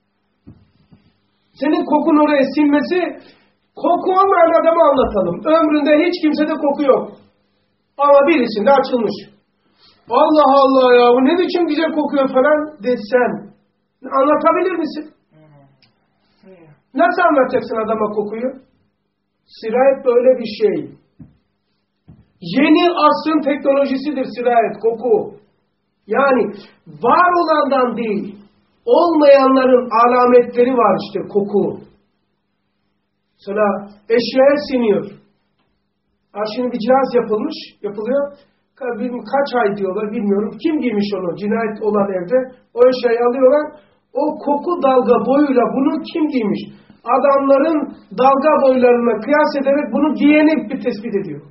Senin kokun oraya sinmesi, koku olmayan adamı anlatalım. Ömründe hiç kimsede koku yok. Ama birisinde açılmış. Allah Allah ya, bu ne biçim güzel kokuyor falan desen. Anlatabilir misin? Nasıl anlatacaksın adama kokuyu? Sirayet böyle bir şey. Yeni asrın teknolojisidir sirayet, koku. Yani var olandan değil, olmayanların alametleri var işte koku. Mesela eşyaya siniyor. Şimdi bir cihaz yapılıyor. Kaç ay diyorlar bilmiyorum. Kim giymiş onu? Cinayet olan evde. O eşyayı alıyorlar. O koku dalga boyuyla bunu kim giymiş? Adamların dalga boylarına kıyas ederek bunu giyeni bir tespit ediyor.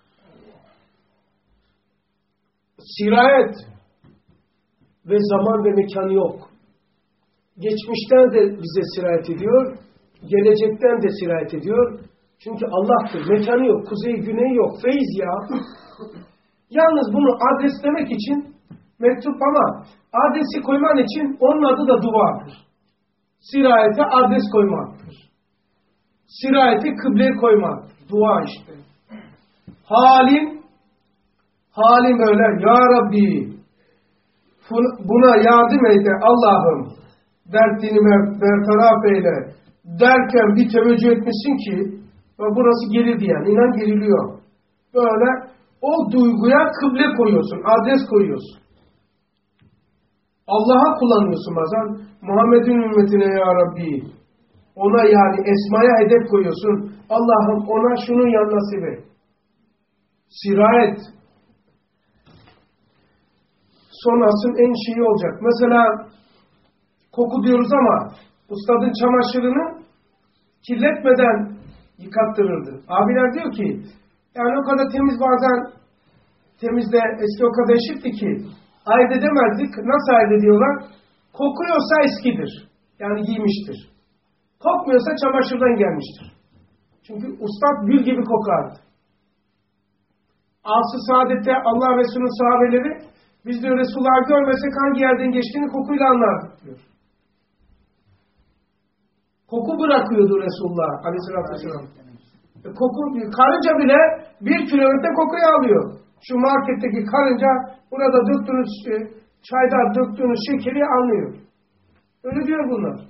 Sirayet ve zaman ve mekan yok. Geçmişten de bize sirayet ediyor. Gelecekten de sirayet ediyor. Çünkü Allah'tır. Mekanı yok. Kuzey, güney yok. Feyiz ya. Yalnız bunu adreslemek için mektup ama adresi koyman için onun adı da duadır. Sirayete adres koymaktır. Sirayete kıble koymaktır. Dua işte. Halim öyle. Ya Rabbi buna yardım eyle Allah'ım. Dertini bertaraf eyle. Derken bir teveccüh etmişsin ki burası gelir diyen. İnan geriliyor. Böyle o duyguya kıble koyuyorsun. Adres koyuyorsun. Allah'a kullanıyorsun bazen. Muhammed'in ümmetine ya Rabbi. Ona yani esmaya hedef koyuyorsun. Allah'ım ona şunun yan nasip et. Sirayet. Sonrasının en şeyi olacak. Mesela koku diyoruz ama ustadın çamaşırını kirletmeden yıkattırırdı. Abiler diyor ki yani o kadar temiz bazen temizde eski o kadar eşitti ki ayırt edemezdik. Nasıl ayırt ediyorlar? Kokuyorsa eskidir. Yani giymiştir. Kokmuyorsa çamaşırdan gelmiştir. Çünkü ustad gül gibi kokardı. Asr-ı Saadet'te Allah Resulü'nün sahabeleri biz diyor Resulullah'ı görmesek hangi yerden geçtiğini kokuyla anlardık diyor. Koku bırakıyordu Resulullah Aleyhisselatü Vesselam. Koku, karınca bile 1 kilometre kokuyu alıyor. Şu marketteki karınca burada döktüğünüz çayda döktüğünüz şekeri anlıyor. Öyle diyor bunlar.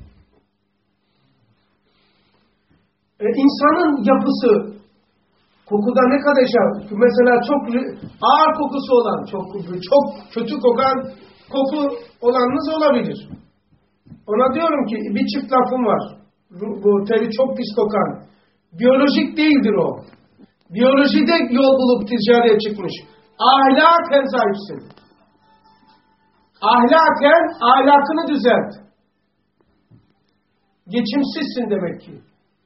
İnsanın yapısı kokuda ne kadar şey. Mesela çok ağır kokusu olan, çok kötü kokan koku olanınız olabilir. Ona diyorum ki bir çift lafım var. Bu teri çok pis kokan. Biyolojik değildir o. Biyolojide yol bulup ticareye çıkmış. Ahlaken sahipsin. Ahlaken ahlakını düzelt. Geçimsizsin demek ki.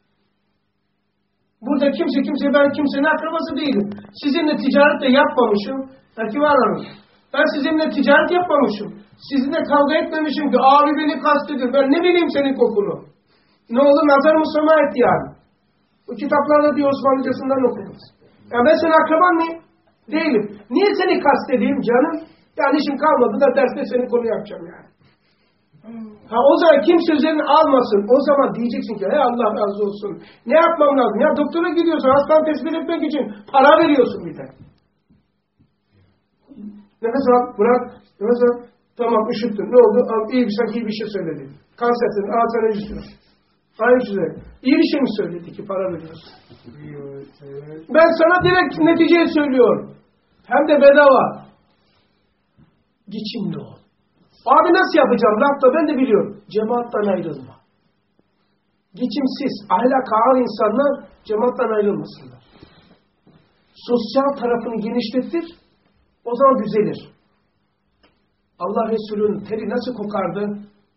Burada ben kimsenin akrabası değilim. Sizinle ticaret de yapmamışım. Belki var aranız. Ben sizinle ticaret yapmamışım. Sizinle kavga etmemişim ki abi beni kastediyor. Ben ne bileyim senin kokunu. Ne olur nazar musamma et yani. Bu kitaplarda diyor Osmanlıcasından okudunuz. Ya ben senin akraban mıyım? Değilim. Niye seni kastedeyim canım? Yani işim kalmadı da derste senin konu yapacağım yani. O zaman kimse üzerine almasın. O zaman diyeceksin ki hey Allah razı olsun. Ne yapmam lazım? Ya doktora gidiyorsun hastanı tespit etmek için para veriyorsun bir de. Nefes al, bırak. Nefes al. Tamam üşüttün. Ne oldu? İyi bir şey söyledi. Kansersin. Sana yüzüne. Aynı şey. İyi bir şey mi söyledi ki para veriyorsun? Ben sana direkt neticeyi söylüyorum. Hem de bedava. Geçimli ol. Abi nasıl yapacağım? Lafta ben de biliyorum. Cemaattan ayrılma. Geçimsiz, ahlak ağır insanlar cemaattan ayrılmasınlar. Sosyal tarafını genişletir, o zaman düzelir. Allah Resulü'nün teri nasıl kokardı?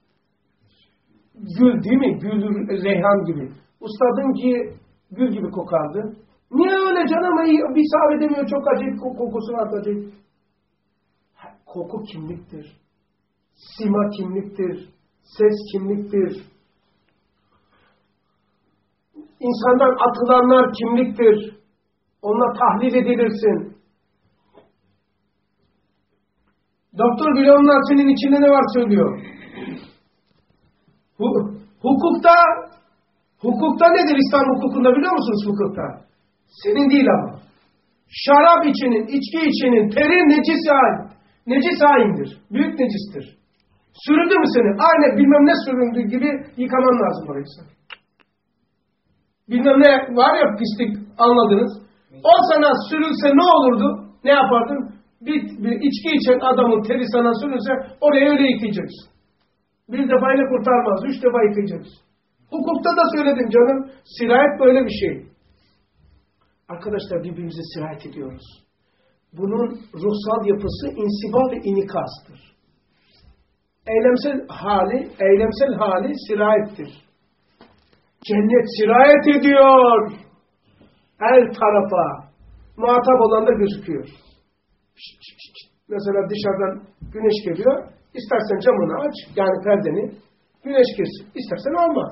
Gül değil mi? Gül, reyhan gibi. Ustadın ki gül gibi kokardı. Niye öyle canım? Bir sahabe edemiyor, çok acayip kokusu var acayip. Koku kimliktir. Sima kimliktir. Ses kimliktir. İnsandan atılanlar kimliktir. Onunla tahlil edilirsin. Doktor bile onlar senin içinde ne var söylüyor. Hukukta nedir İslam hukukunda biliyor musunuz hukukta? Senin değil ama. Şarap içinin, içki içinin teri necis haindir. Büyük necistir. Süründü mü seni? Aynen bilmem ne süründüğü gibi yıkaman lazım orayı sen. Bilmem ne var ya pislik anladınız. O sana sürülse ne olurdu? Ne yapardın? Bir içki içen adamın teri sana sürülse oraya öyle yıkayacaksın. Bir defayla kurtarmaz. 3 defa yıkayacaksın. Hukukta da söyledim canım. Sirayet böyle bir şey. Arkadaşlar birbirimize sirayet ediyoruz. Bunun ruhsal yapısı insiba ve inikastır. Eylemsel hali sirayettir. Cennet sirayet ediyor. Her tarafa. Muhatap olan da gözüküyor. Mesela dışarıdan güneş geliyor. İstersen camını aç. Yani perdeni. Güneş girsin. İstersen alma.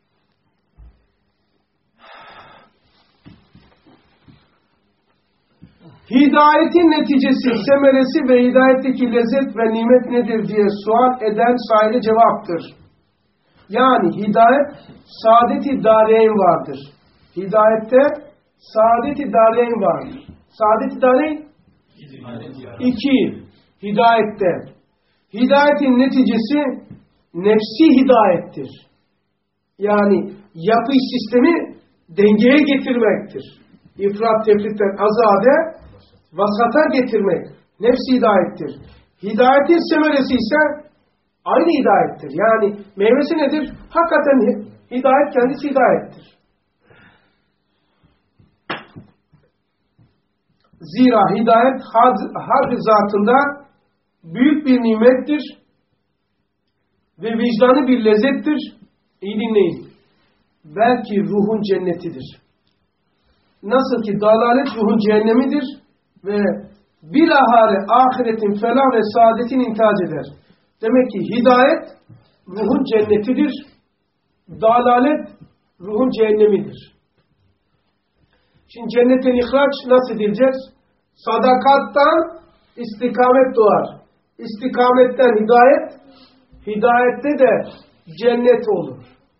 Hidayetin neticesi, semeresi ve hidayetteki lezzet ve nimet nedir diye sual eden sahibi cevaptır. Yani hidayet saadet-i dareyn vardır. Hidayette saadet-i dareyn vardır. Saadet-i dareyn? 2. Hidayette. Hidayetin neticesi nefsi hidayettir. Yani yapı sistemi dengeye getirmektir. İfrat tefritten azade vasata getirmek. Nefsi hidayettir. Hidayetin semeresi ise aynı hidayettir. Yani meyvesi nedir? Hakikaten hidayet kendisi hidayettir. Zira hidayet had zatında büyük bir nimettir ve vicdanı bir lezzettir. İyi dinleyin. Belki ruhun cennetidir. Nasıl ki dalalet ruhun cehennemidir ve bilahare ahiretin felah ve saadetin intihac eder. Demek ki hidayet ruhun cennetidir. Dalalet ruhun cehennemidir. Şimdi cennetten ihraç nasıl edileceğiz? Sadakattan istikamet doğar. İstikametten hidayet, hidayette de cennet olur.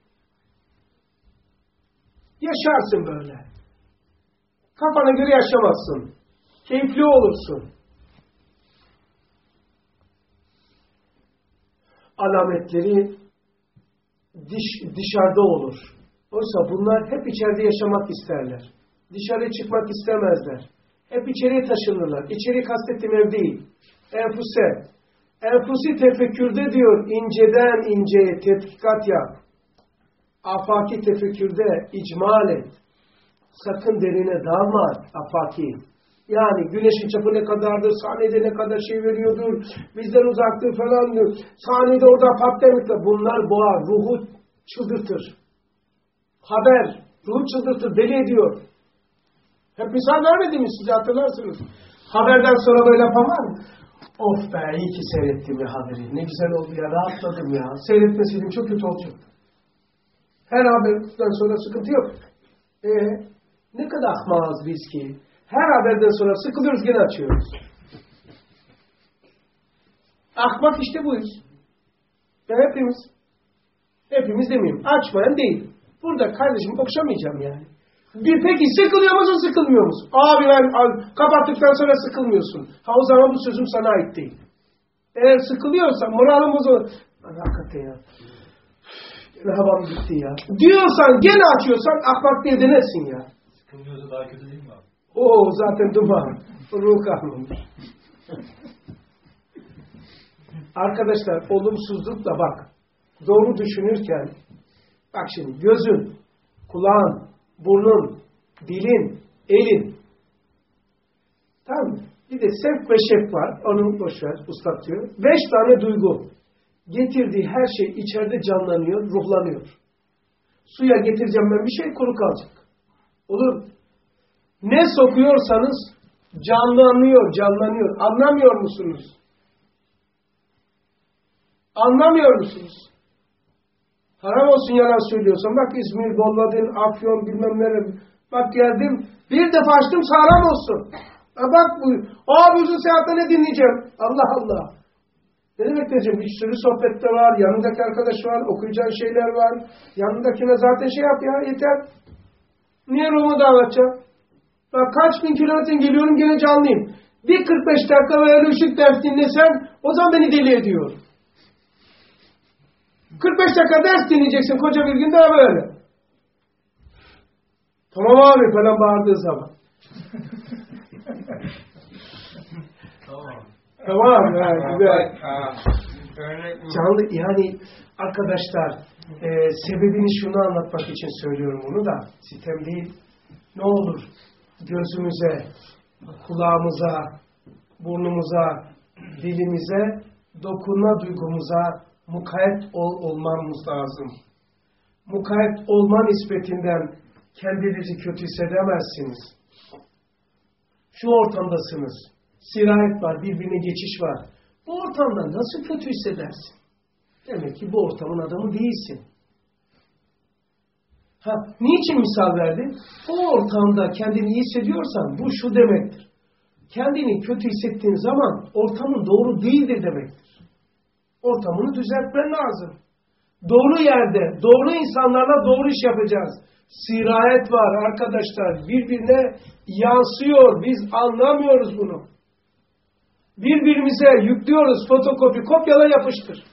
Yaşarsın böyle. Kafana göre yaşamazsın. Keyifli olursun. Alametleri dışarıda olur. Oysa bunlar hep içeride yaşamak isterler. Dışarıya çıkmak istemezler. Hep içeriye taşınırlar. İçeriye kastettiğim ev değil. Enfuse. Enfusi tefekkürde diyor, inceden inceye tetkikat yap. Afaki tefekkürde icmal et. Sakın derine dalma afaki. Yani güneşin çapı ne kadardır, sahnede ne kadar şey veriyordur, bizden uzaktır falandır, sahnede orada patlamakta. Bunlar boğar, ruhu çıldırtır. Haber, ruhu çıldırtır, deli ediyor. Hep misal vermedim mi size, hatırlarsınız. Haberden sonra böyle yapan var mı? Of be, iyi ki seyrettim ya haberi. Ne güzel oldu ya, rahatladım ya. Seyretmeseydim çok kötü olacak. Her haberden sonra sıkıntı yok. Ne kadar ahmağız biz ki. Her haberden sonra sıkılıyoruz, gene açıyoruz. Ahmak işte buyuz. Ben hepimiz demeyeyim. Açmayan değil. Burada kardeşim okşamayacağım yani. Peki sıkılıyor musun, sıkılmıyor musun? Abi ben kapattıktan sonra sıkılmıyorsun. O zaman bu sözüm sana ait değil. Eğer sıkılıyorsan, moralim bozulur. Hakikaten ya. Gene havam gitti ya. Diyorsan, gene açıyorsan ahmak diye denesin ya.
Kılmıyorsa daha kötü değil mi abi?
O zaten duman. Ruh kalmamış. Arkadaşlar olumsuzlukla bak. Doğru düşünürken bak şimdi gözün, kulağın, burnun, dilin, elin. Tamam mı? Bir de sevk ve şevk var. Onu boşver. Ustad diyor. 5 tane duygu. Getirdiği her şey içeride canlanıyor, ruhlanıyor. Suya getireceğim ben bir şey, kuru kalacak. Olur mu? Ne sokuyorsanız canlanıyor. Anlamıyor musunuz? Anlamıyor musunuz? Haram olsun yalan söylüyorsan. Bak İzmir, Bolladin, Afyon bilmem nere. Bak geldim. Bir defa açtım sağlam olsun. Bak bu. Abi uzun seyahatte ne dinleyeceğim? Allah Allah. Ne demek diyeceğim? Bir sürü sohbette var. Yanındaki arkadaş var. Okuyacağın şeyler var. Yanındakine zaten şey yap ya. Yeter. Niye Rum'u dağıtacağım? Bak kaç bin kilometre geliyorum gene canlıyım. Bir 45 dakika böyle ışık ders dinlesen o zaman beni deli ediyor. 45 dakika ders dinleyeceksin koca bir gün daha böyle. Tamam abi falan bağırdığı zaman. Tamam yani güzel. Canlı yani arkadaşlar sebebini şunu anlatmak için söylüyorum bunu da sitem değil. Ne olur gözümüze, kulağımıza, burnumuza, dilimize, dokunma duygumuza mukayyet olmamız lazım. Mukayyet olma nispetinden kendinizi kötü hissedemezsiniz. Şu ortamdasınız. Sirayet var, birbirine geçiş var. Bu ortamda nasıl kötü hissedersin? Demek ki bu ortamın adamı değilsin. Niçin misal verdim? O ortamda kendini iyi hissediyorsan bu şu demektir. Kendini kötü hissettiğin zaman ortamın doğru değildir demektir. Ortamını düzeltmen lazım. Doğru yerde, doğru insanlarla doğru iş yapacağız. Sirayet var arkadaşlar. Birbirine yansıyor. Biz anlamıyoruz bunu. Birbirimize yüklüyoruz. Fotokopi, kopyala yapıştır.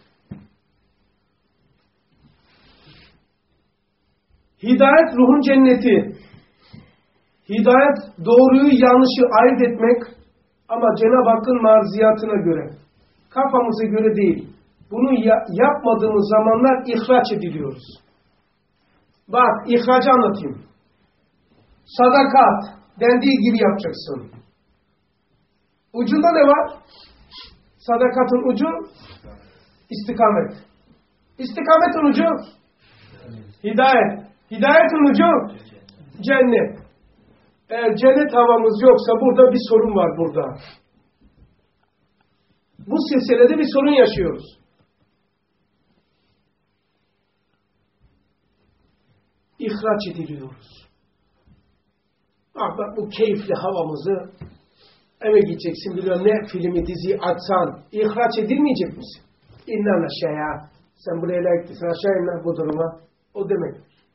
Hidayet ruhun cenneti. Hidayet doğruyu yanlışı ayırt etmek ama Cenab-ı Hakk'ın marziyatına göre. Kafamıza göre değil. Bunu yapmadığımız zamanlar ihraç ediliyoruz. Bak ihracı anlatayım. Sadakat dendiği gibi yapacaksın. Ucunda ne var? Sadakatın ucu istikamet. İstikametin ucu hidayet. Hidayetin ucu cennet. Eğer cennet havamız yoksa burada bir sorun var burada. Bu silsilede bir sorun yaşıyoruz. İhraç ediliyoruz. Bak bu keyifli havamızı eve gideceksin biliyorum ne filmi diziyi açsan ihraç edilmeyecek misin? İnnan aşağıya. Sen buraya layıklısın aşağı inler bu duruma. O demek.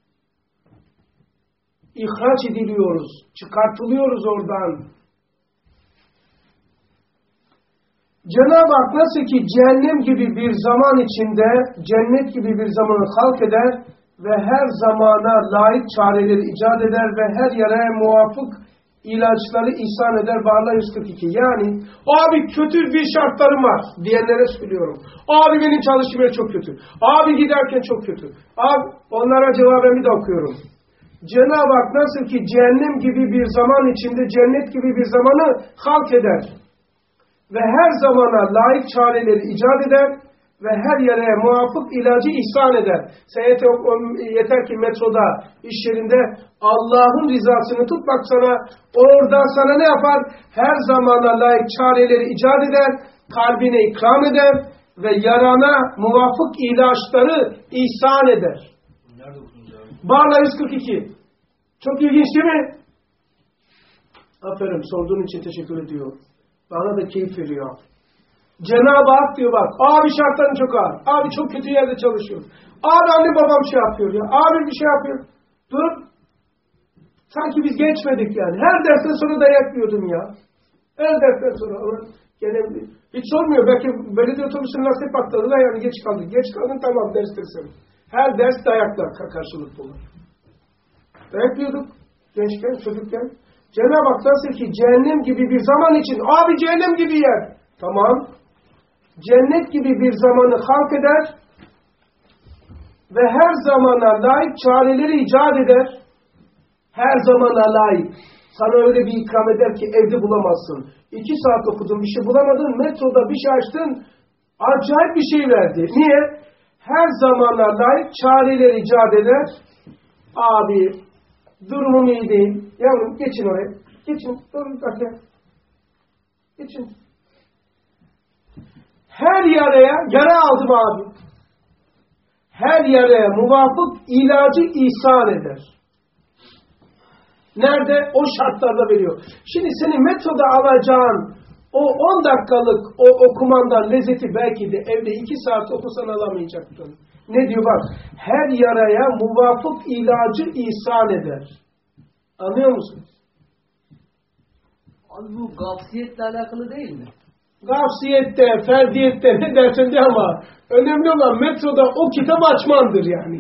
İhraç ediliyoruz. Çıkartılıyoruz oradan. Cenab-ı Hak nasıl ki cehennem gibi bir zaman içinde cennet gibi bir zamanı halk eder ve her zamana layık çareleri icat eder ve her yaraya muvafık ilaçları ihsan eder. Bağla 142. Yani abi kötü bir şartlarım var diyenlere söylüyorum. Abi benim çalışmaya çok kötü. Abi giderken çok kötü. Abi onlara cevaben bir de okuyorum. Cenab-ı Hak nasıl ki cehennem gibi bir zaman içinde cennet gibi bir zamanı halk eder ve her zamana layık çareleri icat eder ve her yere muvafık ilacı ihsan eder. Sen yeter ki metroda, iş yerinde Allah'ın rızasını tut bak sana, orada sana ne yapar? Her zamana layık çareleri icat eder, kalbine ikram eder ve yarana muvafık ilaçları ihsan eder.
Nerede okudunuz abi?
Bağla 142. Çok ilginç değil mi? Aferin, sorduğun için teşekkür ediyorum. Bana da keyif veriyor. Cenab-ı Hak diyor bak, abi şartların çok ağır. Abi çok kötü yerde çalışıyor. Abi anne babam şey yapıyor ya. Abi bir şey yapıyor. Dur. Sanki biz geçmedik yani. Her dersten sonra dayak yiyordum ya. Her dersten sonra. Gene hiç sormuyor. Belki belediye otobüsünün lastik patladı da yani geç kaldık. Geç kaldın tamam ders dersin. Her ders dayakla karşılıklı olur. Dayak yiyorduk. Gençken, çocukken. Cenab-ı Hak nasıl ki cehennem gibi bir zaman için, abi cehennem gibi yer. Tamam. Cennet gibi bir zamanı halk eder ve her zamana layık çareleri icat eder. Her zamana layık. Sana öyle bir ikram eder ki evde bulamazsın. 2 saat okudun, bir şey bulamadın, metroda bir şey açtın, acayip bir şey verdi. Niye? Her zamana layık çareleri icat eder. Abi, durumum iyi değil. Yavrum geçin oraya. Geçin. Durun bakayım. Geçin. Her yara aldım abi. Her yaraya muvafık ilacı ihsan eder. Nerede? O şartlarda veriyor. Şimdi senin metroda alacağın o 10 dakikalık o okumandan lezzeti belki de evde 2 saat okusan alamayacaktın. Ne diyor bak? Her yaraya muvafık ilacı ihsan eder. Anlıyor musunuz?
Abi bu gafsiyetle alakalı değil mi?
Gafsiyette, ferdiyette ne dersen de ama önemli olan metroda o kitap açmandır yani.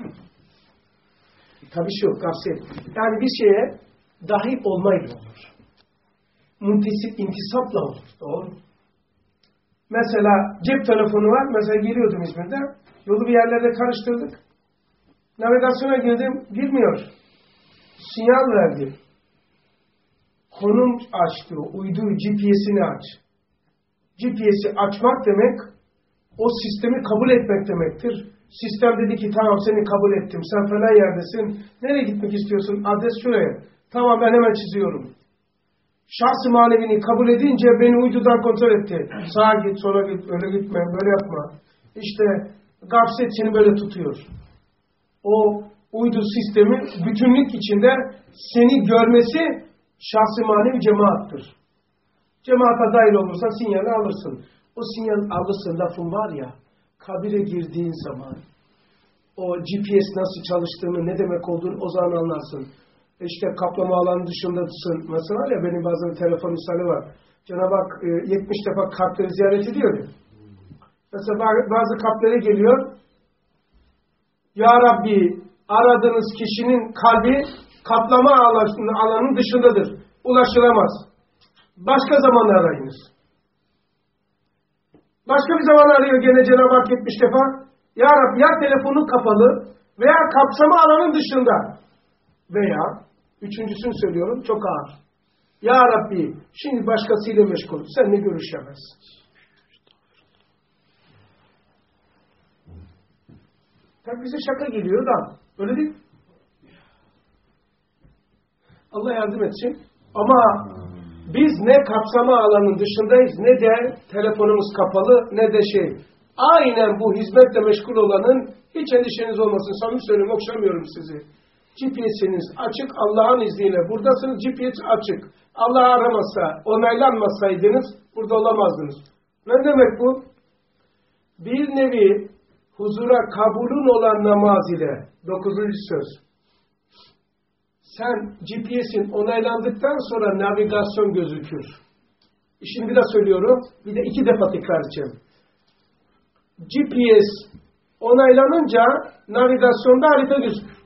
Tabii şu gafsiyet. Yani bir şeye dahil olmayla olur. İntisapla olur. Doğru. Mesela cep telefonu var. Mesela geliyordum İzmir'de. Yolu bir yerlerde karıştırdık. Navigasyona girdim. Girmiyor. Sinyal verdi. Konum aç diyor. Uydu GPS'ini aç. GPS'i açmak demek o sistemi kabul etmek demektir. Sistem dedi ki tamam seni kabul ettim. Sen falan yerdesin. Nereye gitmek istiyorsun? Adres şuraya. Tamam ben hemen çiziyorum. Şahs-ı manevini kabul edince beni uydudan kontrol etti. Sağa git, sola git, öyle gitme, böyle yapma. İşte gafset seni böyle tutuyor. O uydu sistemi bütünlük içinde seni görmesi şahs-ı manevi cemaattır. Cemaata dahil olursan sinyali alırsın. O sinyal alırsın lafın var ya, kabire girdiğin zaman o GPS nasıl çalıştığını, ne demek olduğunu o zaman anlarsın. İşte kaplama alanı dışındasın. Mesela ya benim bazen telefon misali var. Cenab-ı Hak 70 defa kalpleri ziyaret ediyor ya. Mesela bazı kalplere geliyor. Ya Rabbi aradığınız kişinin kalbi kaplama alanının dışındadır. Ulaşılamaz. Başka zaman arayınız. Başka bir zaman arıyor gene Cenab-ı Hak 70 defa. Ya Rabbi ya telefonu kapalı veya kapsama alanın dışında. Veya, üçüncüsünü söylüyorum, çok ağır. Ya Rabbi, şimdi başkasıyla meşgul, seninle görüşemezsin. Tabi bize şaka geliyor da, öyle değil. Allah yardım etsin. Ama biz ne kapsama alanının dışındayız, ne de telefonumuz kapalı, ne de aynen bu hizmetle meşgul olanın, hiç endişeniz olmasın, samimi söylüyorum, okşamıyorum sizi. GPS'iniz açık, Allah'ın izniyle buradasınız, GPS açık. Allah aramasa, onaylanmasaydınız burada olamazdınız. Ne demek bu? Bir nevi huzura kabulün olan namaz ile 9. söz. Sen GPS'in onaylandıktan sonra navigasyon gözükür. Şimdi bir daha söylüyorum, bir de 2 defa tekrar edeceğim. GPS onaylanınca navigasyonda harita gözükür.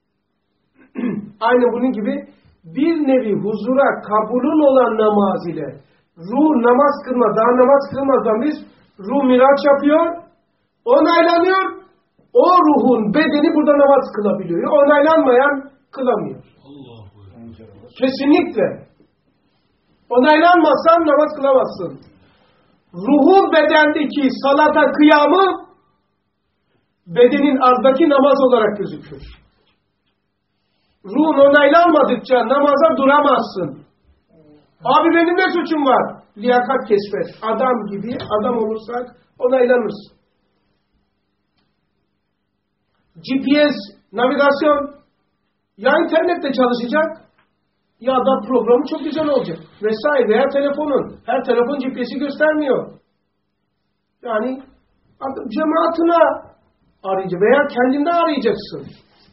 Aynı bunun gibi bir nevi huzura kabulün olan namaz ile ruh namaz kılma, daha namaz kılmazdan biz ruh miraç yapıyor, onaylanıyor, o ruhun bedeni burada namaz kılabiliyor. Onaylanmayan kılamıyor. Kesinlikle. Onaylanmazsan namaz kılamazsın. Ruhun bedendeki salata kıyamı bedenin azdaki namaz olarak gözükür. Ruhun onaylanmadıkça namaza duramazsın. Abi benim ne suçum var? Liyakat kesbet. Adam gibi adam olursak onaylanırsın. GPS, navigasyon ya internette çalışacak ya da programı çok güzel olacak. Vesaire veya telefonun. Her telefon GPS'i göstermiyor. Yani cemaatine arayacak veya kendinde arayacaksın.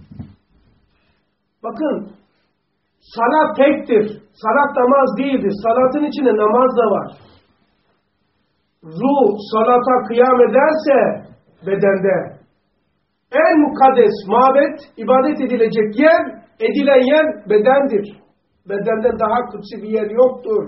Bakın, salat tektir. Salat namaz değildir. Salatın içinde namaz da var. Ruh salata kıyam ederse bedende en mukaddes mabet, ibadet edilecek yer edilen yer bedendir. Bedenden daha kutsi bir yer yoktur.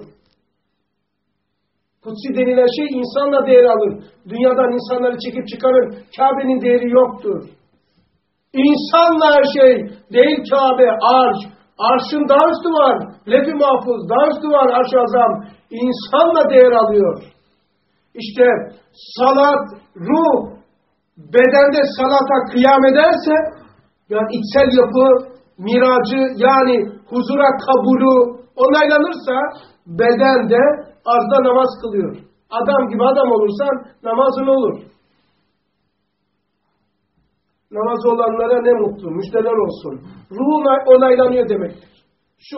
Kutsi denilen şey insanla değer alır. Dünyadan insanları çekip çıkarır. Kabe'nin değeri yoktur. İnsanla her şey değil Kabe, arş. Arşın daha üstü var. Lef-i mahfuz daha üstü var, arş-ı azam. İnsanla değer alıyor. İşte salat, ruh, bedende salata kıyam ederse, yani içsel yapı, miracı, yani huzura kabulü onaylanırsa, bedende arzda namaz kılıyor. Adam gibi adam olursan namazın olur. Namaz olanlara ne mutlu, müjdeler olsun. Ruh onaylanıyor demektir. Şu,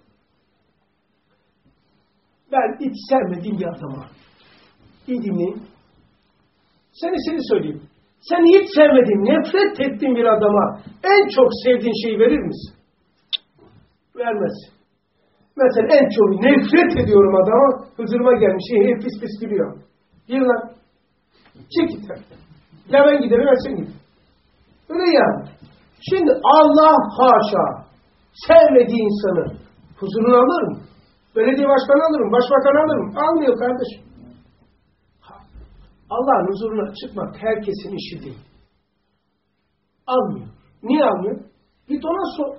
ben hiç sevmediğim bir adama, iyi dinleyin, seni söyleyeyim. Sen hiç sevmediğin, nefret ettiğin bir adama en çok sevdiğin şeyi verir misin? Vermez. Mesela en çok nefret ediyorum adama, huzuruma gelmiş, pis pis gülüyor. Gir lan. Çık git. Ya ben giderim, ya sen git. Öyle ya. Şimdi Allah haşa sevmediği insanı huzuruna alır mı? Belediye başkanı alır mı? Başbakan alır mı? Almıyor kardeşim. Allah'ın huzuruna çıkmak herkesin işi değil. Almıyor. Niye almıyor? Git ona sor.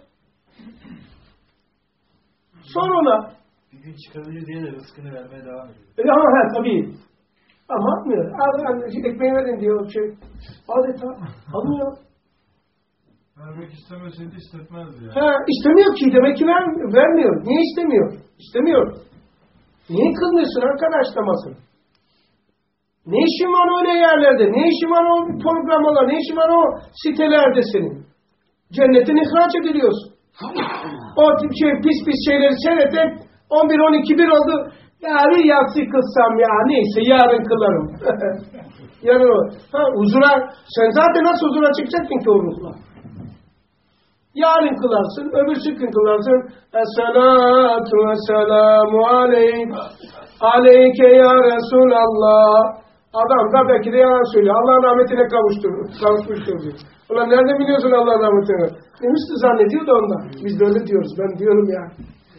Sor ona.
Bir gün çıkabilir diye de rızkını vermeye devam ediyor.
Ama tabii. Ama almıyor. Ekmeği verin diyor. Adeta almıyor.
Vermek istemeseydi istetmezdi ya.
İstemiyor ki. Demek ki vermiyor. Niye istemiyor? İstemiyor. Niye kılmıyorsun arkadaş namazını? Ne işin var öyle yerlerde? Ne işin var o programlar? Ne işin var o sitelerde senin? Cennetin ihraç ediliyorsun. O tip pis pis şeyleri seyredip 11-12-1 oldu. Ya bir yatsı kılsam ya neyse yarın kılarım. Yarın o. Huzura, sen zaten nasıl huzura çıkacaksın ki o ruhla? Yarın kılarsın, öbürsü gün kılarsın. Es-salatu ve-selamu aleyke ya Resulallah. Adam da belki de yalan söylüyor. Allah'ın rahmetine kavuşmuştur diyor. Ulan nereden biliyorsun Allah'ın rahmetine? Demişti zannediyor da ondan. Biz de öyle diyoruz. Ben diyorum ya.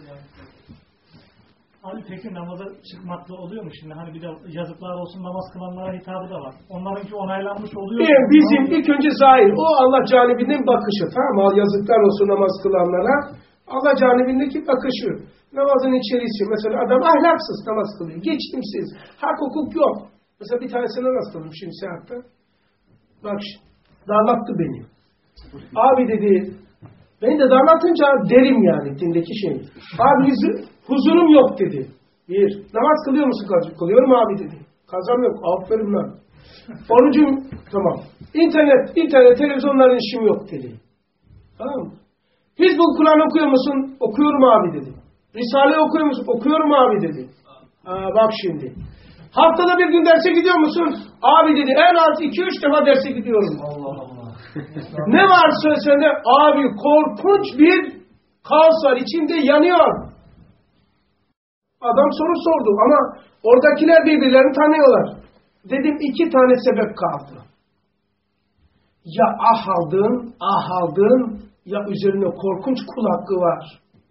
Abi peki namaza çıkmakla oluyor mu şimdi? Hani bir de yazıklar olsun namaz kılanlara hitabı da var. Onlarınki onaylanmış oluyor mu?
Bizim ilk önce zahir. O Allah canibinin bakışı. Tamam mı? Yazıklar olsun namaz kılanlara. Allah canibindeki bakışı. Namazın içerisi. Mesela adam ahlaksız namaz kılıyor. Geçimsiz. Hak hukuk yok. Mesela bir tanesine rastladım şimdi seyahatte. Bak darlattı beni. Abi dedi, beni de darlatınca derim yani dindeki şey. Abi huzurum yok dedi. Bir, namaz kılıyor musun kardeşim? Kılıyorum abi dedi. Kazam yok, aferin lan. Orucum, tamam. İnternet, televizyonların işim yok dedi. Tamam mı? Hizbul Kur'an okuyor musun? Okuyorum abi dedi. Risale okuyor musun? Okuyorum abi dedi. Bak şimdi. Haftada bir gün derse gidiyor musun? Abi dedi en az 2-3 defa derse gidiyorum.
Allah Allah.
Ne var sende? Abi korkunç bir kaos var. İçimde yanıyor. Adam soru sordu ama oradakiler birbirlerini tanıyorlar. Dedim 2 tane sebep kaldı. Ya ah aldın ya üzerine korkunç kul hakkı var.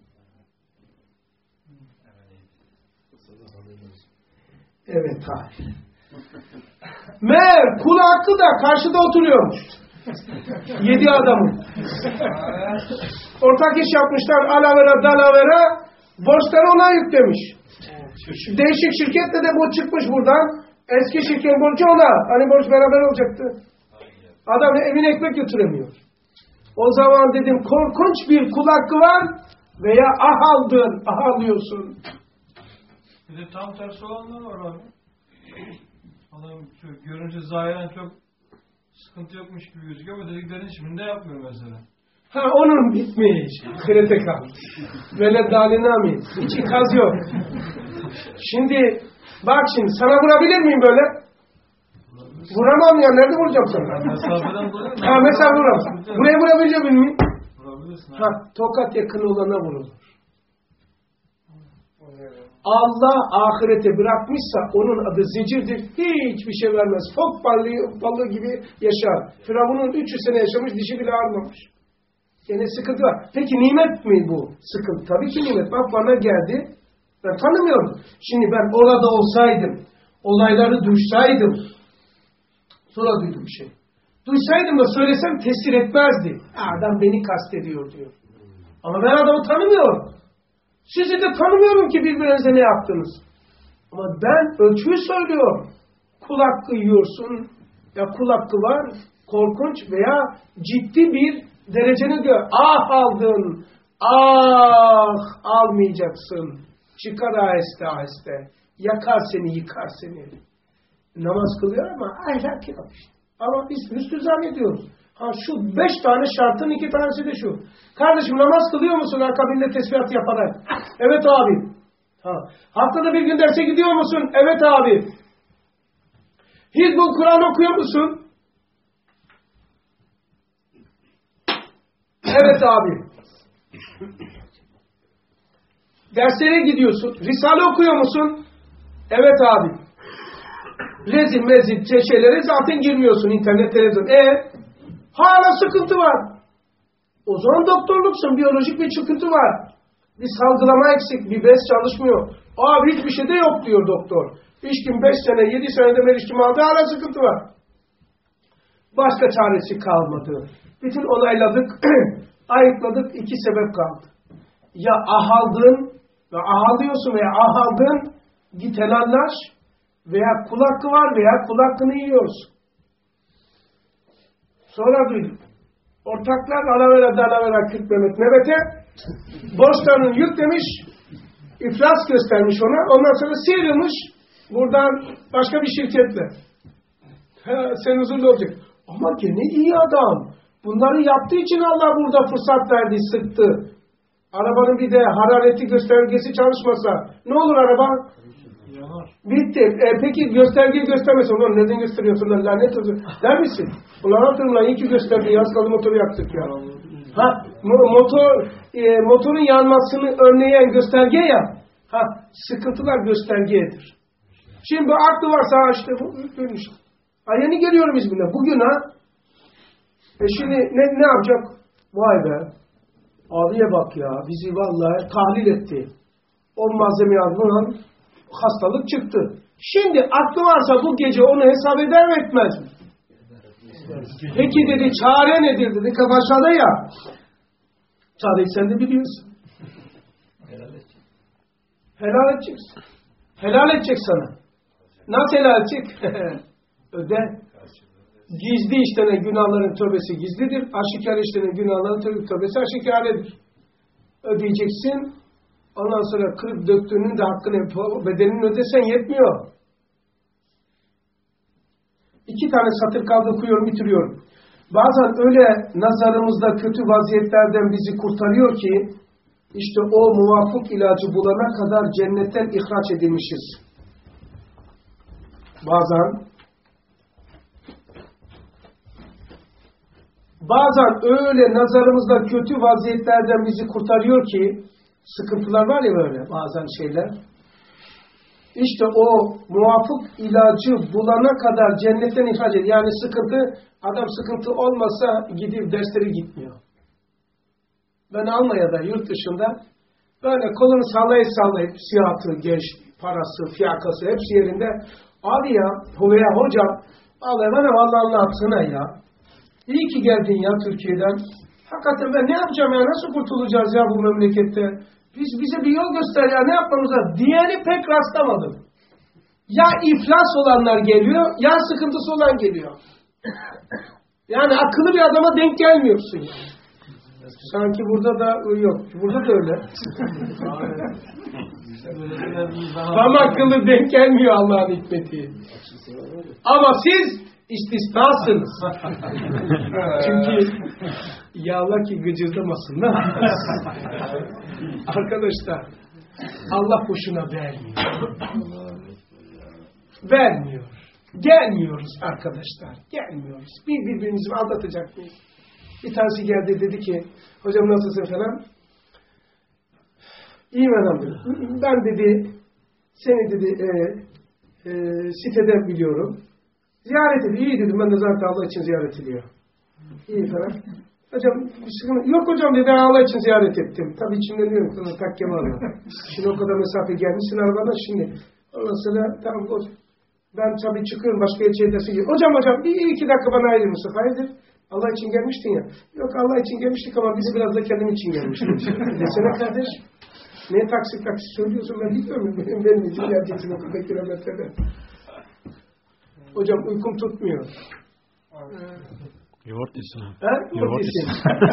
Evet abi. Meğer kul hakkı da karşıda oturuyormuş. 7 adamın. Ortak iş yapmışlar. Alavera dalavera. Borçları ona yüklemiş. Değişik şirketle de bu çıkmış buradan. Eski şirket borcu ona. Hani borç beraber olacaktı. Adam evine ekmek götüremiyor. O zaman dedim korkunç bir kul hakkı var veya alıyorsun.
Bir de tam tersi olanlar var abi. Adam görünce zahiren çok sıkıntı yokmuş gibi gözüküyor ama dediklerinin hiçbirini de yapmıyor mesela.
Onun bitmiş. Ahirete kalmış. Veled dalinami. Hiç ikaz yok. Şimdi bak şimdi sana vurabilir miyim böyle? Vuramam ya. Nerede vuracağım sana?
Mesafeden vuruyor mu?
Mesela vuramam. Buraya vurabilecek miyim?
Vurabilirsin abi.
Tokat yakın olana vurulur. Allah ahirete bırakmışsa onun adı zicirdir. Hiçbir şey vermez. Fok balığı gibi yaşar. Firavun'un 300 sene yaşamış, dişi bile ağrımamış. Gene sıkıntı var. Peki nimet mi bu? Sıkıntı. Tabii ki nimet. Bak bana geldi. Ben tanımıyorum. Şimdi ben orada olsaydım, olayları duysaydım, sonra duydum bir şey. Duysaydım da söylesem tesir etmezdi. Adam beni kastediyor diyor. Ama ben adamı tanımıyorum. Sizi de tanımıyorum ki birbirinize ne yaptınız. Ama ben ölçüyü söylüyorum. Kul hakkı yiyorsun. Ya kul hakkı var. Korkunç veya ciddi bir dereceni gör. Ah aldın. Ah almayacaksın. Çıkar aheste aheste. Yakar seni, yıkar seni. Namaz kılıyor ama ahlak yok işte. Ama biz hüsnü zannediyoruz. Ha şu 5 tane şartın 2 tanesi de şu. Kardeşim namaz kılıyor musun akabinde tesbihat yaparak? Evet abi. Ha. Haftada bir gün derse gidiyor musun? Evet abi. Hizbul Kur'an okuyor musun? Evet abi. Derslere gidiyorsun. Risale okuyor musun? Evet abi. Rezil mezil şeylere zaten girmiyorsun internet, televizyon. Hala sıkıntı var. O zaman doktorluksun. Biyolojik bir sıkıntı var. Bir salgılama eksik. Bir bez çalışmıyor. Abi hiçbir şey de yok diyor doktor. İçkim 5 sene 7 senede meriçkim aldı. Hala sıkıntı var. Başka çaresi kalmadı. Bütün olayladık. Ayıkladık. 2 sebep kaldı. Ya ahaldın ve ahallıyorsun veya ahaldın. Git helallaş. Veya kul hakkı var veya kul hakkını yiyorsun. Sonra duydum. Ortaklar alavera dalavera Kürt Mehmet Mehmet'e borçlarını yüklemiş, iflas göstermiş ona. Ondan sonra sıyrılmış buradan başka bir şirketle. Sen huzurlu olacak. Ama gene iyi adam. Bunları yaptığı için Allah burada fırsat verdi, sıktı. Arabanın bir de harareti göstergesi çalışmasa ne olur araba? Bitti. Peki göstergeyi göstermesin. Ulan neden gösteriyorsun lan lanet olsun. Der misin? Ulan hatırım lan iyi ki göstergeyi. Az kaldı motoru yaktık ya. Ha, motorun yanmasını önleyen gösterge ya. Ha, sıkıntılar göstergedir. Şimdi aklı varsa işte bu dönüş. Yeni geliyorum İzmir'e. Bugün ha. Şimdi ne yapacak? Vay be. Abiye bak ya. Bizi vallahi tahlil etti. O malzemeyi aldılar. Hastalık çıktı. Şimdi aklı varsa bu gece onu hesap eder mi etmez mi? Peki dedi çare nedir dedi. Başladı ya. Çareyi sen de biliyorsun. Helal edeceksin. Helal edecek sana. Nasıl helal edecek? Öde. Gizli işlenen günahların tövbesi gizlidir. Aşikar işlenen günahların tövbesi aşikaredir. Ödeyeceksin. Ondan sonra kırıp döktüğünün de hakkını, bedelini ödesen yetmiyor. 2 tane satır kaldı okuyorum, bitiriyorum. Bazen öyle nazarımızda kötü vaziyetlerden bizi kurtarıyor ki, işte o muvafık ilacı bulana kadar cennetten ihraç edilmişiz. Bazen öyle nazarımızda kötü vaziyetlerden bizi kurtarıyor ki, sıkıntılar var ya böyle bazen şeyler. İşte o muvafık ilacı bulana kadar cennetten ihraç ediyor. Yani sıkıntı, adam sıkıntı olmasa gidip dersleri gitmiyor. Ben Almanya'da yurt dışında böyle kolunu sallayıp siyahatı, genç, parası, fiyakası hepsi yerinde. Abi ya, veya hocam, vallahi bana anlatsana ya. İyi ki geldin ya Türkiye'den. Hakikaten ben ne yapacağım ya, nasıl kurtulacağız ya bu memlekette? Bize bir yol göster ya, ne yapmamız lazım? Diğeri pek rastlamadım. Ya iflas olanlar geliyor, ya sıkıntısı olan geliyor. Yani akıllı bir adama denk gelmiyorsun yani. Sanki burada da yok. Burada da öyle. Tam akıllı denk gelmiyor Allah'ın hikmeti. Ama siz istisnasınız. Çünkü ya Allah ki gıcırdamasın. Arkadaşlar Allah boşuna vermiyor. Vermiyor. Gelmiyoruz arkadaşlar. Gelmiyoruz. Birbirimizi aldatacak mıyız? Bir tanesi geldi dedi ki hocam nasılsın falan. İyiyim elhamdülillah. Ben dedi seni dedi siteden biliyorum. Ziyaret ediyor. İyi dedim ben de zaten Allah için ziyaret ediyor. İyi falan. Hocam bir sıkıntı yok hocam dedi, Allah için ziyaret ettim. Tabii içimden diyorum ki takkemi alıyor. Şimdi o kadar mesafe gelmişsin arabadan şimdi. Ondan sonra tamam ben tabii çıkıyorum başka ilçeye derse gidiyorum. Hocam bir iki dakika bana ayırır mısın? Hayırdır? Allah için gelmiştin ya. Yok Allah için gelmiştik ama bizi biraz da kendim için gelmiştik. Desene kardeş. Niye taksi söylüyorsun ben bilmiyorum. Benim için geleceksin o kadar kilometreden. Hocam uykum tutmuyor.
Yoğurt yesin abi.
He? Yoğurt yesin.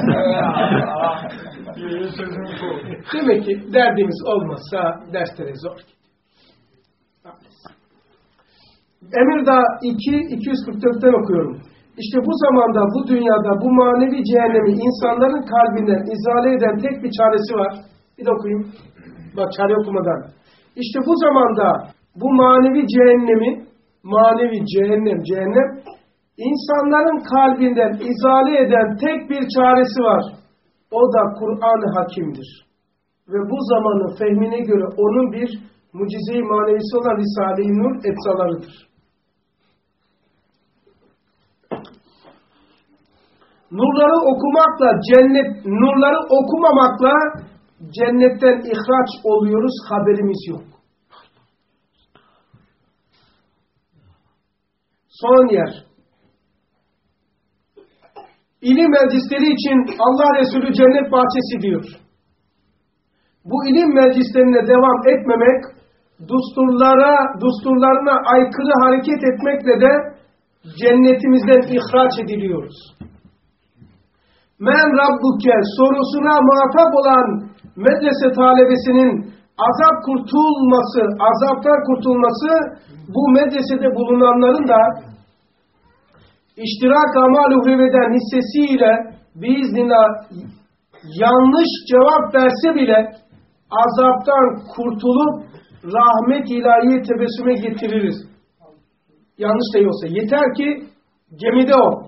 Demek ki derdimiz olmazsa derslere zor gidiyor. Emirdağ 244'ten okuyorum. İşte bu zamanda, bu dünyada, bu manevi cehennemi insanların kalbinden izale eden tek bir çaresi var. Bir de okuyayım. Bak çare okumadan. İşte bu zamanda bu manevi cehennem, insanların kalbinden izale eden tek bir çaresi var. O da Kur'an-ı Hakim'dir. Ve bu zamanın fehmine göre onun bir mucize-i manevisi olan Risale-i Nur etsalarıdır. Nurları okumamakla cennetten ihraç oluyoruz, haberimiz yok. Son yer. İlim meclisleri için Allah Resulü cennet bahçesi diyor. Bu ilim meclislerine devam etmemek, dusturlarına aykırı hareket etmekle de cennetimizden ihraç ediliyoruz. Men Rabbuke sorusuna muhatap olan medrese talebesinin azaptan kurtulması bu medresede bulunanların da iştirak amal-ı hüveden hissesiyle biiznillah yanlış cevap verse bile azaptan kurtulup rahmet ilahiye tebessüme getiririz. Yanlış da yoksa. Yeter ki gemide o.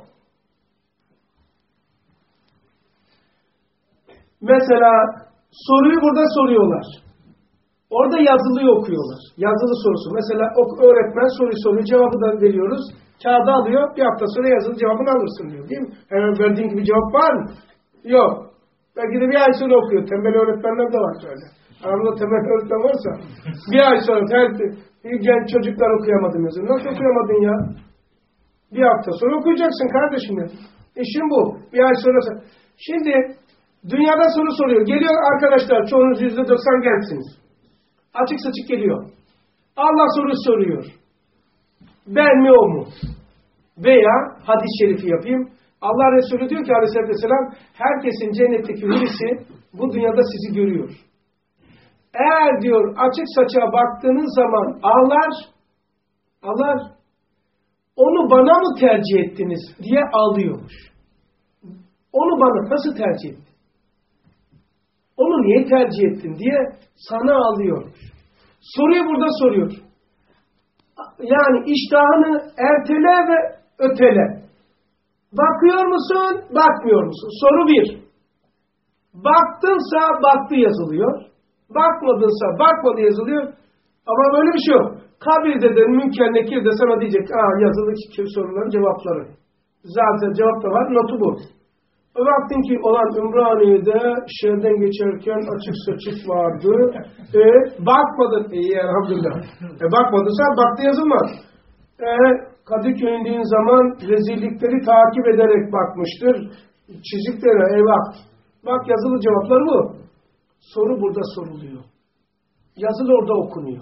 Mesela soruyu burada soruyorlar. Orada yazılıyı okuyorlar. Yazılı sorusu. Mesela öğretmen soruyu soruyor, cevabı da veriyoruz. Kağıda alıyor, bir hafta sonra yazılı cevabını alırsın diyor. Değil mi? Hemen verdiğin gibi cevap var mı? Yok. Belki de bir ay sonra okuyor. Tembel öğretmenler de var şöyle. Aramızda tembel öğretmen varsa bir ay sonra genç çocuklar okuyamadım yazıyor. Nasıl okuyamadın ya? Bir hafta sonra okuyacaksın kardeşim ya. İşin bu. Bir ay sonra. Şimdi dünyada soru soruyor. Geliyor arkadaşlar, çoğunuz %90 gençsiniz. Açık saçık geliyor. Allah soru soruyor. Ben mi o mu? Veya hadis-i şerifi yapayım. Allah Resulü diyor ki aleyhissalatü vesselam, herkesin cennetteki birisi bu dünyada sizi görüyor. Eğer diyor açık saçığa baktığınız zaman ağlar, onu bana mı tercih ettiniz diye ağlıyormuş. Onu bana nasıl tercih ettin? Onu niye tercih ettin diye sana ağlıyormuş. Soruyu burada soruyor. Yani iştahını ertele ve ötele. Bakıyor musun, bakmıyor musun? Soru 1. Baktınsa baktı yazılıyor. Bakmadınsa bakmadı yazılıyor. Ama böyle bir şey yok. Kabirde de Münker Nekir de sana diyecek yazılı soruların cevapları. Zaten cevap da var, notu bu. O vaktin ki olan Ümraniye'de şehirden geçerken açık saçık vardı. Bakmadın. İyi elhamdülillah. Bakmadınsa baktı yazılmaz. Kadıköy'e indiğin zaman rezillikleri takip ederek bakmıştır. Çiziklere eyvah. Bak yazılı cevaplar bu. Soru burada soruluyor. Yazılı orada okunuyor.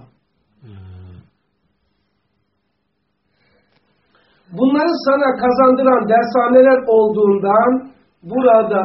Bunları sana kazandıran dershaneler olduğundan burada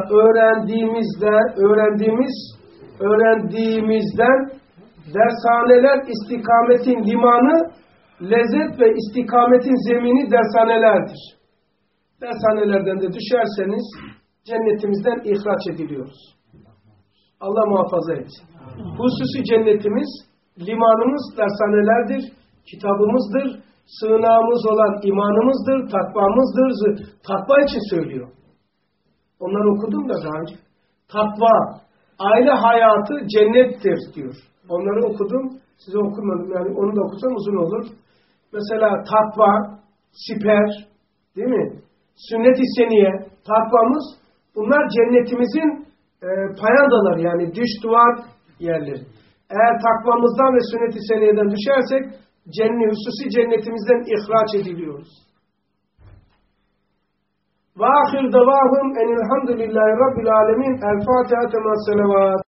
öğrendiğimizden dershaneler istikametin limanı, lezzet ve istikametin zemini dershanelerdir. Dershanelerden de düşerseniz cennetimizden ihraç ediliyoruz. Allah muhafaza etsin. Hususi cennetimiz, limanımız dershanelerdir, kitabımızdır, sığınağımız olan imanımızdır, takvamızdır. Takva için söylüyor. Onları okudum da daha önce. Takva, aile hayatı cennettir diyor. Onları okudum, size okumadım. Yani onu da okusam uzun olur. Mesela takva, siper, değil mi? Sünnet-i seniye, takvamız Bunlar cennetimizin payandaları, yani düş duvar yerleri. Eğer takvamızdan ve sünnet-i seniyeden düşersek hususi cennetimizden ihraç ediliyoruz. Ve ahir davahum enilhamdülillahi rabbil alemin. El Fatiha tema selavat.